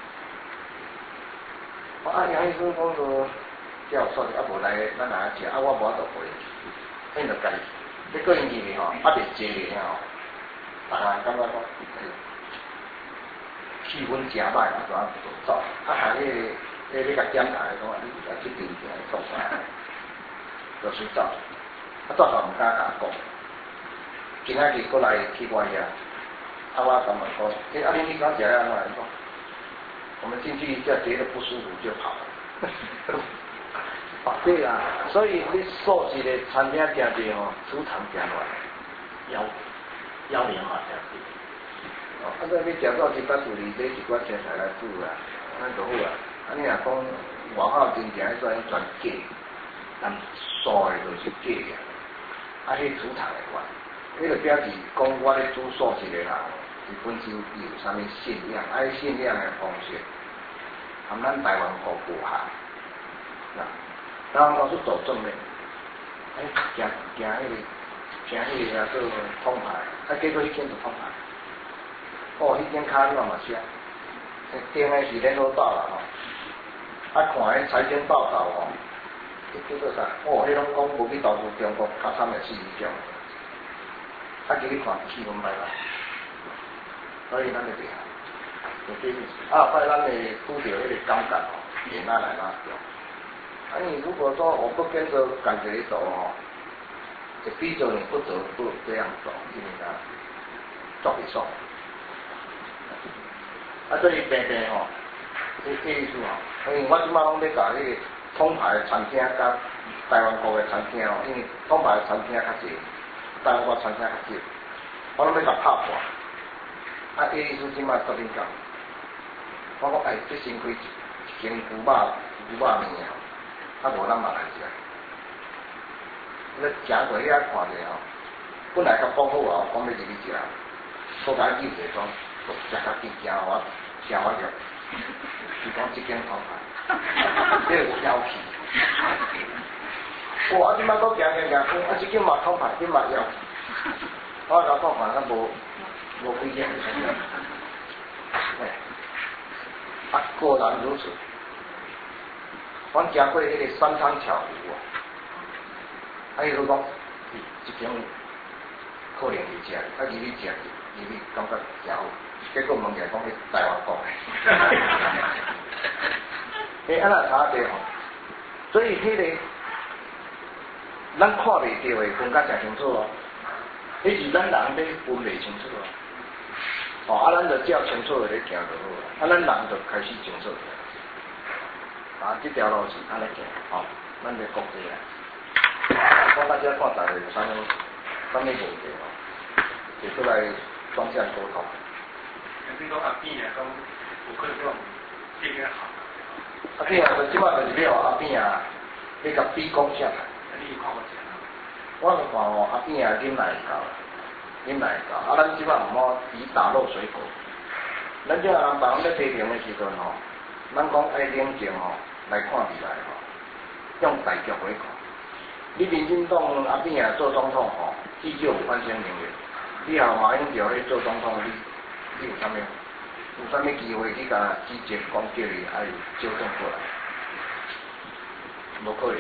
我啊杨医生讲说，叫素食啊无来，咱来食，啊我无法度陪，恁就家己，你个人认为吼，啊袂坐咧吼，大家感觉讲，气氛真歹，啊就啊就走，啊还迄个，迄个甲检查讲，你啊这边件做啥，就先走，啊走后毋敢甲讲，今仔日过来去我遐，啊我感觉讲，诶啊恁你讲食了安怎讲？我们进去一下觉得不舒服就跑了。对啊，所以你素食的餐厅行者吼，磁场真乱，妖妖灵嘛真多。哦，啊，所以你食素食甲处理买一寡食材来煮啊，安就好啊。啊，你若讲外口真正迄种全假，但素的就是假嘅，啊，迄磁场的关，迄个表示讲我咧煮素食的人。伊本身有啥物信仰，啊，信仰的方式，含咱台湾国无下，呐，台湾国是走正面，哎，行行迄个，行迄个啊做通牌，啊，结果迄间就通牌，哦，迄间卡你嘛嘛写，顶的是联络报啦吼，啊，看迄财经报道吼，迄叫做啥？哦，迄拢讲无去投资中国，较惨的是迄种，啊，叫你看气氛歹啦。所以咱就这样，就这意思。啊，在咱的拄着迄个感觉哦，也拿来拿掉。啊，你如果说我不跟着感觉走哦，就逼着你不得不这样走，因为啥？做不爽。啊，所以平平吼，这这意思哦，因为我即摆拢咧甲迄个通牌的餐厅甲台湾国的餐厅哦，因为通牌的餐厅较济，台湾国餐厅较少，我拢咧甲拍破。啊，伊意思即摆做恁讲，我讲哎，这先开一间牛肉牛肉面哦，啊无咱嘛来食。你行过遐看者吼，本来较丰富哦，讲要入去食，所甲伊有者讲，食较紧惊我，惊我着。伊讲即间通牌，这有妖气。哇！啊，即摆搁行行行，啊，即间嘛通牌，即嘛妖气。我甲通牌，咱无。无几件，哎，啊，果然如此。阮食过迄个三汤巧糊啊，啊，伊都讲，一间可能去食，啊，入去食，入伊你感觉真好，结果问起来讲是台湾讲的，诶，安那差别吼，所以迄、那个咱看袂到的分甲诚清楚哦，迄是咱人咧分袂清楚哦，哦，啊，咱就照清楚的咧行就好啦，啊，咱人就开始清楚。啊，这条路是安尼行，吼、哦，咱咧国际啊，讲到遮看大家有啥物啥物问题吼，就出来双向沟通。 你讲阿扁啊，讲有可能讲变较好。 阿扁啊，就即摆就是要阿扁啊，要甲比讲啥？ 你看我讲。 我看吼，阿扁啊，啉奶够，啉奶够，啊，咱即摆毋好以打落水果。咱即个人别人咧批评的时阵吼，咱讲爱冷静吼。来看未来吼，用大局来看。你民进党阿扁啊做总统吼，至少有翻身能力。你后马英九去做总统，你你有啥物？有啥物机会去甲指责讲叫伊爱纠正过来？无可能。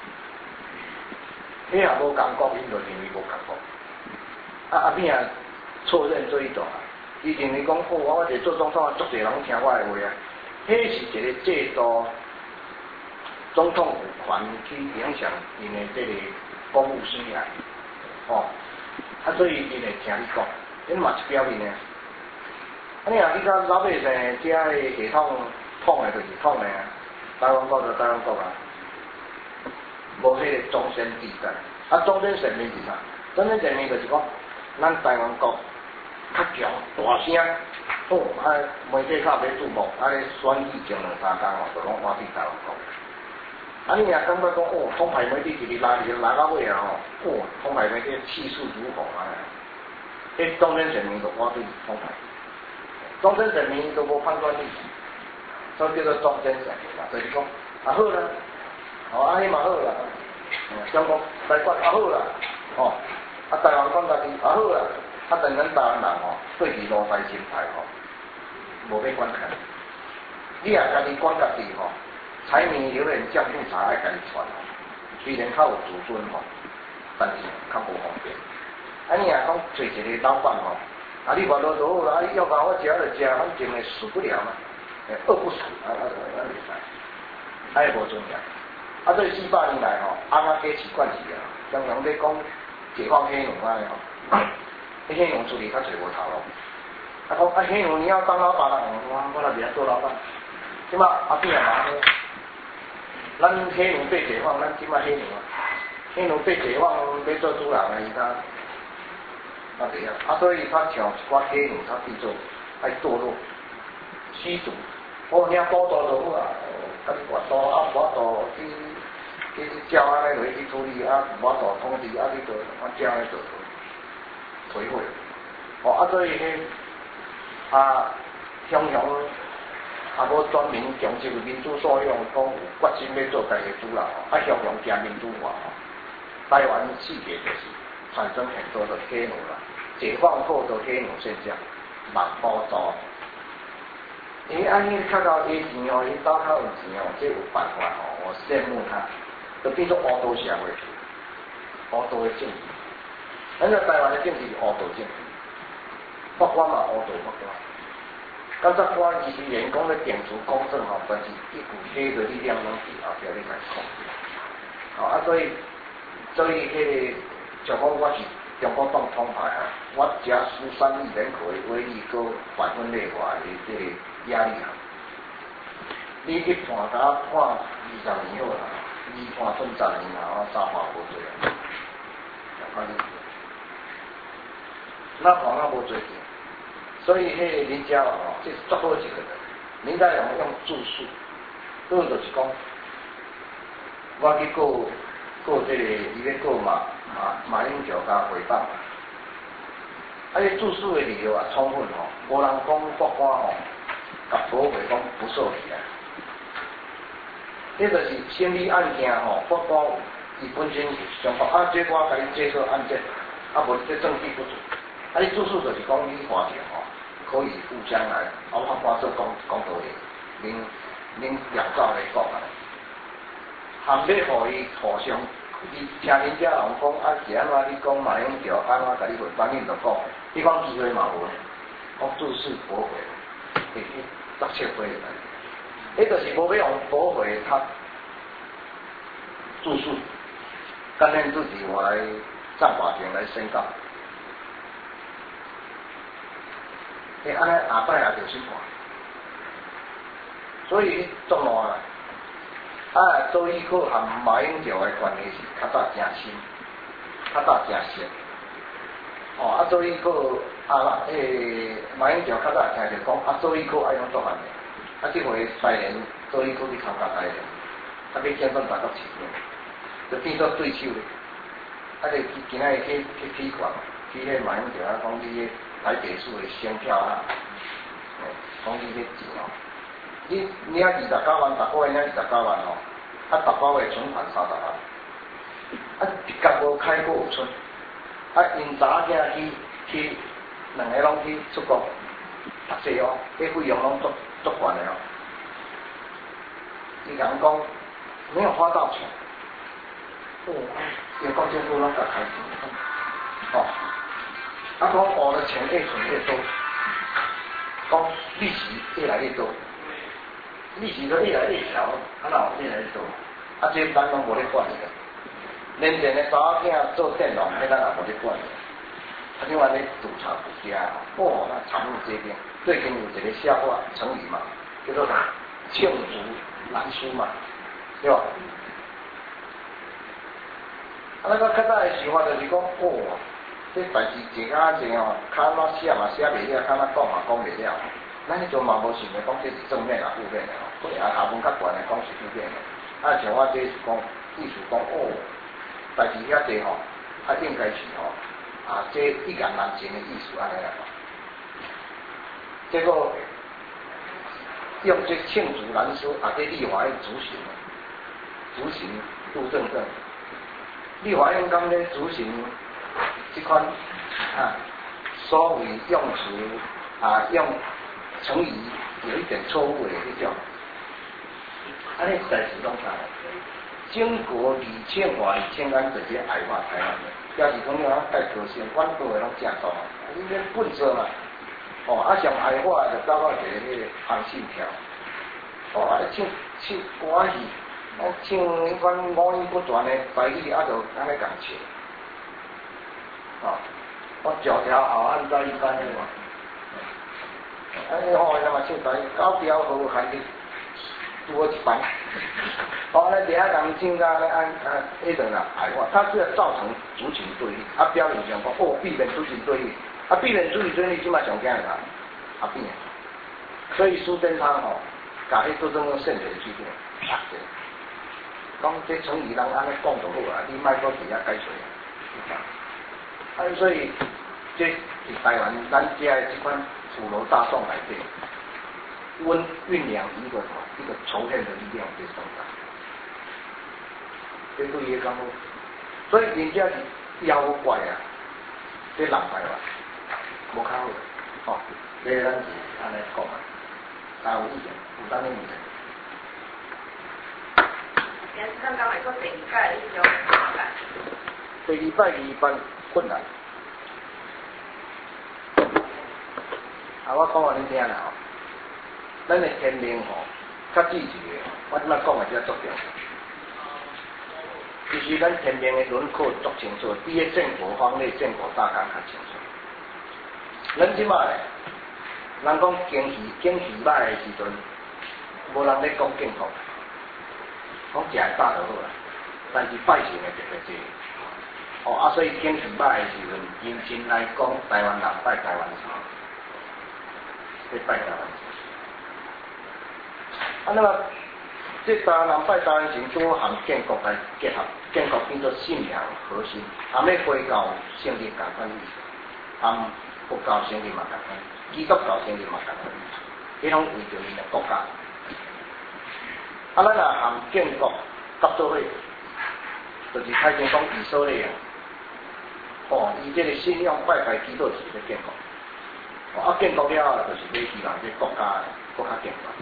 你也无感觉，因就认为无感觉。啊阿扁啊错认最大，伊认为讲好，我一个做总统，足侪人听我的话啊。迄是一个制度。总统有权去影响因的这个公务生涯，哦，啊，所以因会听你讲，这嘛是表面的。啊，你若去到老百姓遮个系统统的，就是统的啊，台湾国就台湾国啊，无迄个终身地带。啊，终身人民是啥？终身人民就是讲，咱台湾国较强大声，哦，啊，媒体较要注目，啊，咧选举前两三工哦，就拢换去台湾国。啊，你若感觉讲哦，统派媒体一日拉一日拉到尾啊吼，哦，统派媒体气势如虹啊，迄终身人民就我对统派，终身人民都无判断力，所以叫做终身人民嘛，就是讲啊好啦，哦啊迄嘛好啦，香港来管啊好啦，哦，啊台湾管家己啊好啦，啊但咱台湾人吼，对住路台心态吼，无要管开，你若家己管家己吼。柴米油盐酱醋茶爱家己传吼，虽然较有自尊吼，但是较无方便。啊，你若讲找一个老板吼，啊你外头就好啦，啊你要甲我食就食，反正诶死不了嘛，诶饿不死，啊啊啊袂使，啊也无重要。啊这四百年来吼，翁仔加饲惯饲啊，常常咧讲解放黑奴啊吼，迄黑奴处理较侪无头路。啊讲啊黑奴你要当老板啦，我我来别做老板。即摆阿扁也麻烦。咱黑奴被解放，咱即摆黑奴啊，黑奴被解放要做主人啊，伊他啊这样，啊所以他像一寡黑奴，他变做爱堕落、虚主，我遐多多就好啊，啊你偌多啊无多去去照安尼落去处理啊，无多统治啊你就啊照安尼做颓废，哦啊所以迄啊向向。啊，无专门强受民主所用，讲有决心要做家己主人吼，啊，向向行民主化吼。台湾世界就是产生很多的黑奴啦，解放后的黑奴现象，蛮包糟。伊安尼看到伊钱哦，伊刀较有钱哦，这有办法吼，我羡慕他，就变做乌道社会，乌道的政治。咱个台湾的政治是乌道政治，法官嘛乌道法官。刚才官其实员工的点除公正吼，但是一股黑的力量拢伫后壁咧来控制。哦啊，所以所以迄个就讲我是中国党统派啊，我食十三亿人口的威力，搁百分内外的这个压力啊。你一判甲判二十年好啦，二判算十年啦，我三判无做啊。看你，那判啊无做去。所以，迄个林佳龙哦，这是最好一个人。林佳龙用著述，个就是讲，我去告告这个，伊咧告马马马英九甲诽谤，啊，伊著述的理由啊充分吼，无人讲法官吼，甲驳回讲不受理啊。这就是审理案件吼，法官伊本身是上法啊，这我甲你介绍案件，啊无这证据不足，啊，你著述就是讲你法庭吼。可以互相来，啊，我法做讲讲道理，恁恁调照来讲啊，含要互伊互相，伊听人家人讲啊是安怎你讲马英九安怎甲你回反应就讲， 你讲机会嘛无咧，讲注释驳回，会去作切回来。迄就是无要用驳回他注释，甘愿自己我来上法庭来宣告。你安尼下摆也着审判，所以作烂啦。啊，周玉蔻和马英九的关系是较早真深，较早真深。哦，啊，周玉蔻啊，诶，马英九较早听着讲，啊，周玉蔻爱用做饭的，啊，这回拜年周玉蔻去参加拜年，啊，去见证大国市面，就变做对手咧。啊，就今仔日去去批管，去迄马英九啊，讲你迄台北市的选票啊，讲你迄钱哦。你领二十九万，逐个月领二十九万吼，啊，逐个月存款三十万，啊，一角无开过有剩，啊，因查囝去去两个拢去出国读册哦，迄费用拢足足悬的哦。伊甲阮讲没有花到钱，哦，因国政府拢甲开钱，哦，啊，讲我的钱越存越多，讲利息越来越多。利息都越来越小，啊哪有越来越多？啊，这咱拢无咧管的，连电的查某囝做电脑，迄咱也无咧管的。啊，另外咧督察国家，哦，那常务这边最近有一个笑话成语嘛，叫做啥？罄竹难书嘛，对吧？啊，那个较早的想法就是讲，哦，这代志坐甲坐哦，较哪写嘛写袂了，较哪讲嘛讲袂了。咱迄阵嘛无想着讲这是正面啊负面的吼，可能啊下文较悬的讲是负面的，啊像我这是讲意思讲哦，代志遐济吼，啊应该是吼啊这一言难尽的意思安尼啦。结果用这罄竹难书啊，这立法院执行，执行杜正正，立法院刚咧执行这款啊所谓用词啊用。成语有一点错误的迄种，安尼代志拢啥？经过李庆华、李庆安这些矮化台湾的，要是讲啊带个性，阮各位拢正多，你免笨拙嘛。哦，啊上矮化就走到一个迄个红信条，哦啊唱唱歌戏，啊唱迄款五音不全的台语，啊就安尼共唱。哦，我条条后岸在一般的嘛。哎哦，那么唱台九条好还是多一班，哦，那底下人唱到咧按按迄阵啊，哎哇，它是要造成族群对立，啊表面上讲哦避免族群对立，啊避免族群对立即嘛上惊啦，啊避免，所以苏贞昌吼，甲迄杜正中现实去点，啪者，讲这成语人安尼讲就好啊，你莫搁底下解释，啊所以这是台湾咱遮的即款。普罗大众来对，温酝酿一个一个仇恨的力量在生长，这对伊讲，所以人家是妖怪啊，这人牌啦，无较好，吼，这咱是安尼讲啊，大有意见，有当的问题。 也是刚刚来说第二届的迄种麻烦。 第二摆二班困难。啊，我讲互恁听啦吼，咱的天命吼，较支持的，我即摆讲的只足重要。其实咱天命的轮廓足清楚，比迄建国方类、建国大纲较清楚。咱即摆，人讲经济经济歹的时阵，无人咧讲建国，讲食会饱就好啦。但是拜神的特别多，哦啊，所以经济歹的时阵，认真来讲，台湾人拜台湾神。去拜台湾神，啊，那么这台湾人拜台湾神，都含建国来结合，建国变做信仰核心，含咧回教成立共款意思，含佛教成立嘛共款，基督教成立嘛共款意思，迄种为着因的国家。啊，咱若含建国合作伙，就是太前讲以色列啊，哦，伊这个信仰拜拜基督是咧建国。啊，建国了后，就是要希望这国家国家建国。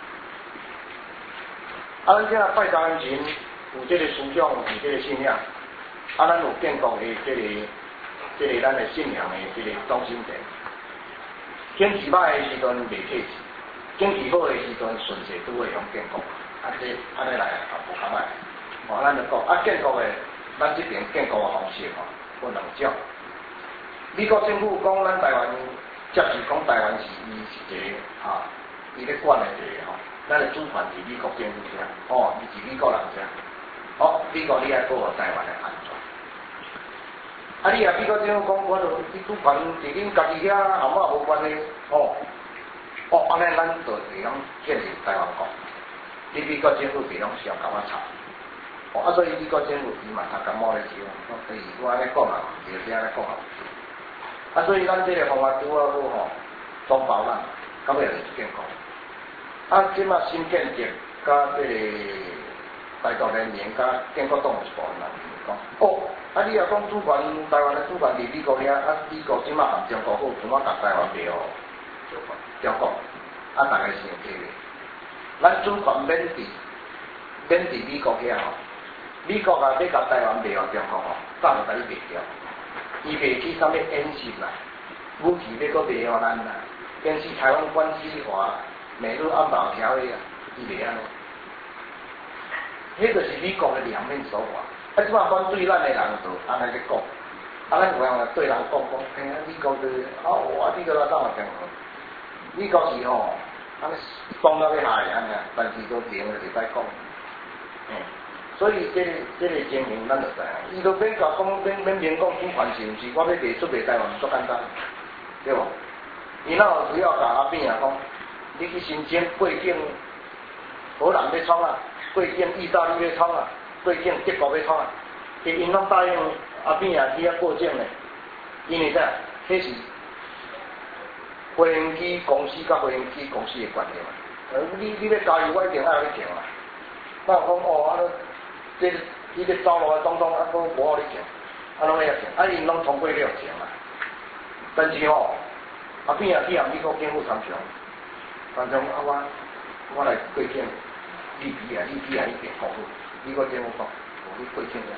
啊，咱这拜台湾神有这个思想，有这个信仰，啊，咱有建国的这个即个咱的信仰的即个中心点。经济歹的时阵袂客气，经济好的时阵顺势都会用建国，啊这安尼来啊无较歹。哦，咱就讲啊建国的，咱这边建国的方式吼，有两种。美国政府讲咱台湾接受讲台湾是伊是一个啊，伊咧管的一个吼，咱的主权伫美国政府遮，哦，伊是美国人遮，哦，美国你爱保护台湾的安全。啊！你啊，美国政府讲，我著你主权伫恁家己遐，和我无关系，哦，哦，安尼咱就会用建立台湾国。你美国政府袂拢是要甲我吵，哦，啊，所以美国政府伊嘛读感冒咧少，所以我安尼讲啊，就是安尼讲啊。啊，所以咱这个方法拄好好吼，总包咱，到尾就是建国。啊，即马新建国甲这个台独联盟甲建国党一部分人讲，哦。啊！你若讲主权，台湾的主权伫美国遐，啊，美国即马含中国好，怎么甲台湾卖哦？中国，啊，大家是用这个。咱主权免伫免伫美国遐吼，美国啊要甲台湾卖哦中国吼，早就甲你卖掉。伊卖去啥物演习啦，武器要搁卖互咱啦，编是台湾关系法、美日安保条约啊，伊袂安尼。迄就是美国的两面手法。啊！即摆反对咱的人就安尼咧讲，啊，咱有人对人讲讲，哎呀，美国的哦，我美国来当我讲，美国是吼，安尼爽到要害安尼，但是都明就袂使讲，嗯，所以这个这个情形咱就知影，伊都免甲讲免免明讲主权是毋是，我要卖出卖台湾足简单，对无？伊哪有需要甲阿扁啊讲，你去申请过境，荷兰要创啊，过境意大利要创啊。过境德国要创啊，伊因拢答应阿扁啊去遐过境嘞，因为啥？迄是飞行机公司甲飞行机公司的关系嘛。呃，你你要加油，我一定爱你行嘛。那讲哦，啊，这你咧走路啊，当当啊，都无互你行，啊，拢要行，啊，因拢通过了行嘛。但是吼，阿扁啊去向美国政府参详，参详啊我我来过境利比亚，利比亚迄边服务。美国政府讲，我去过境遐，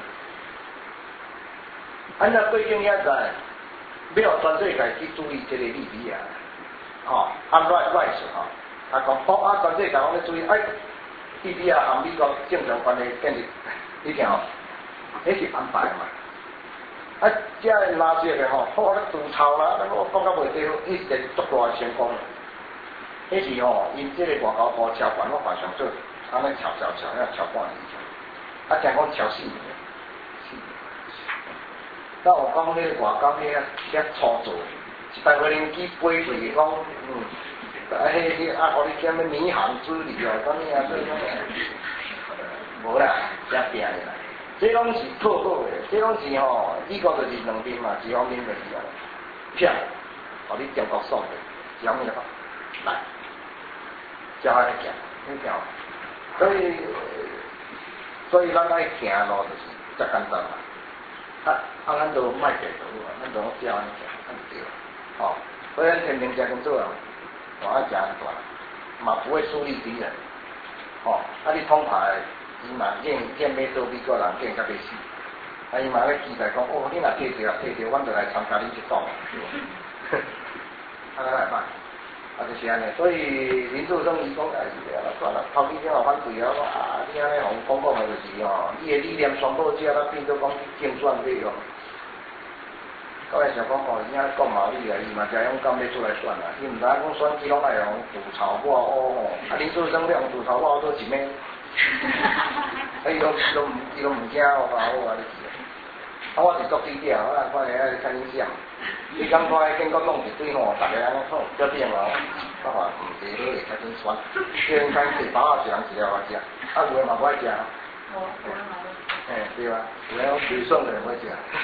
按照过境遐在，要全世界去注意这个利比亚，吼，按 right right 吼，啊讲哦啊全世界我咧注意，哎，利比亚和美国正常关系建立，你听吼，迄是安排嘛，啊，遮个垃圾个吼，好咧除臭啦，咱我讲到袂对，迄是足大成功，迄是吼，因这个外交部超管我马上做，安尼超超超，遐超半年。啊，听讲超四年，四年。那我讲迄个外交遐遐粗糙，一台飞行机飞过去讲，嗯，啊，迄迄啊，互你叫咩民航之旅哦，讲咩啊，做啥物？无啦，遮拼的啦。这拢是套好的，这拢是吼，美国就是两面嘛，一方面就是哦，骗，互你中国爽的，一方面法来，叫安尼行，你听，所以。所以咱爱行路就是遮简单啦，啊啊，咱就卖地图啊，咱就照安尼行，安就对啦，吼、哦。所以咱天天遮工作啊，我爱食安全，嘛不会树立敌人，吼、哦。啊，你统牌，伊嘛见见要做美国人见甲要死，啊伊嘛咧期待讲，哦，你若退掉退掉，阮就来参加你一党，对啊，咱来办。啊，就是安尼，所以林志胜伊讲哎是啊，算了，头几天也反对啊，啊，你安尼互讲讲的就是吼，伊的理念宣布遮，咱变做讲竞选费用。到尾想讲吼，伊安尼讲嘛理啊，伊嘛真勇敢要出来选啦，伊毋知影讲选举拢爱用杜草挂乌吼，啊林志胜要用杜草挂乌做一面，啊伊拢伊拢伊拢毋惊哦，好啊你是。啊，我是做低调，我看下啊看影响。你刚看迄建国党一堆吼，逐个安尼吼，遮点哦，我话毋是好会较紧选，叫因看地包啊，一人一了我食，啊有诶嘛不爱食。无，有诶嘛。嘿，对啊，有诶水爽诶唔爱食。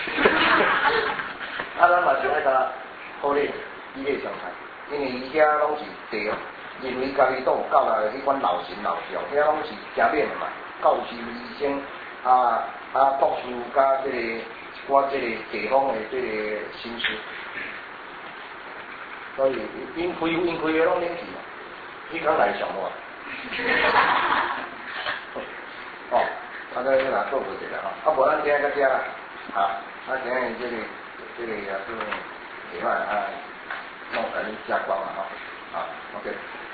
啊，咱嘛是爱甲好咧，以礼相待，因为伊遐拢是地哦，认为家己都有教来迄款老神老将，遐拢是正面诶嘛，教士医生啊啊博士甲即个。我这个地方的这个心思，所以因开因开的拢免去，你讲来上我。哦，啊，这个若做不一个吼，啊，无咱今日到遮啦，啊，啊，今日这个。 这个也是另外啊，弄成加光了哈，啊 ，OK。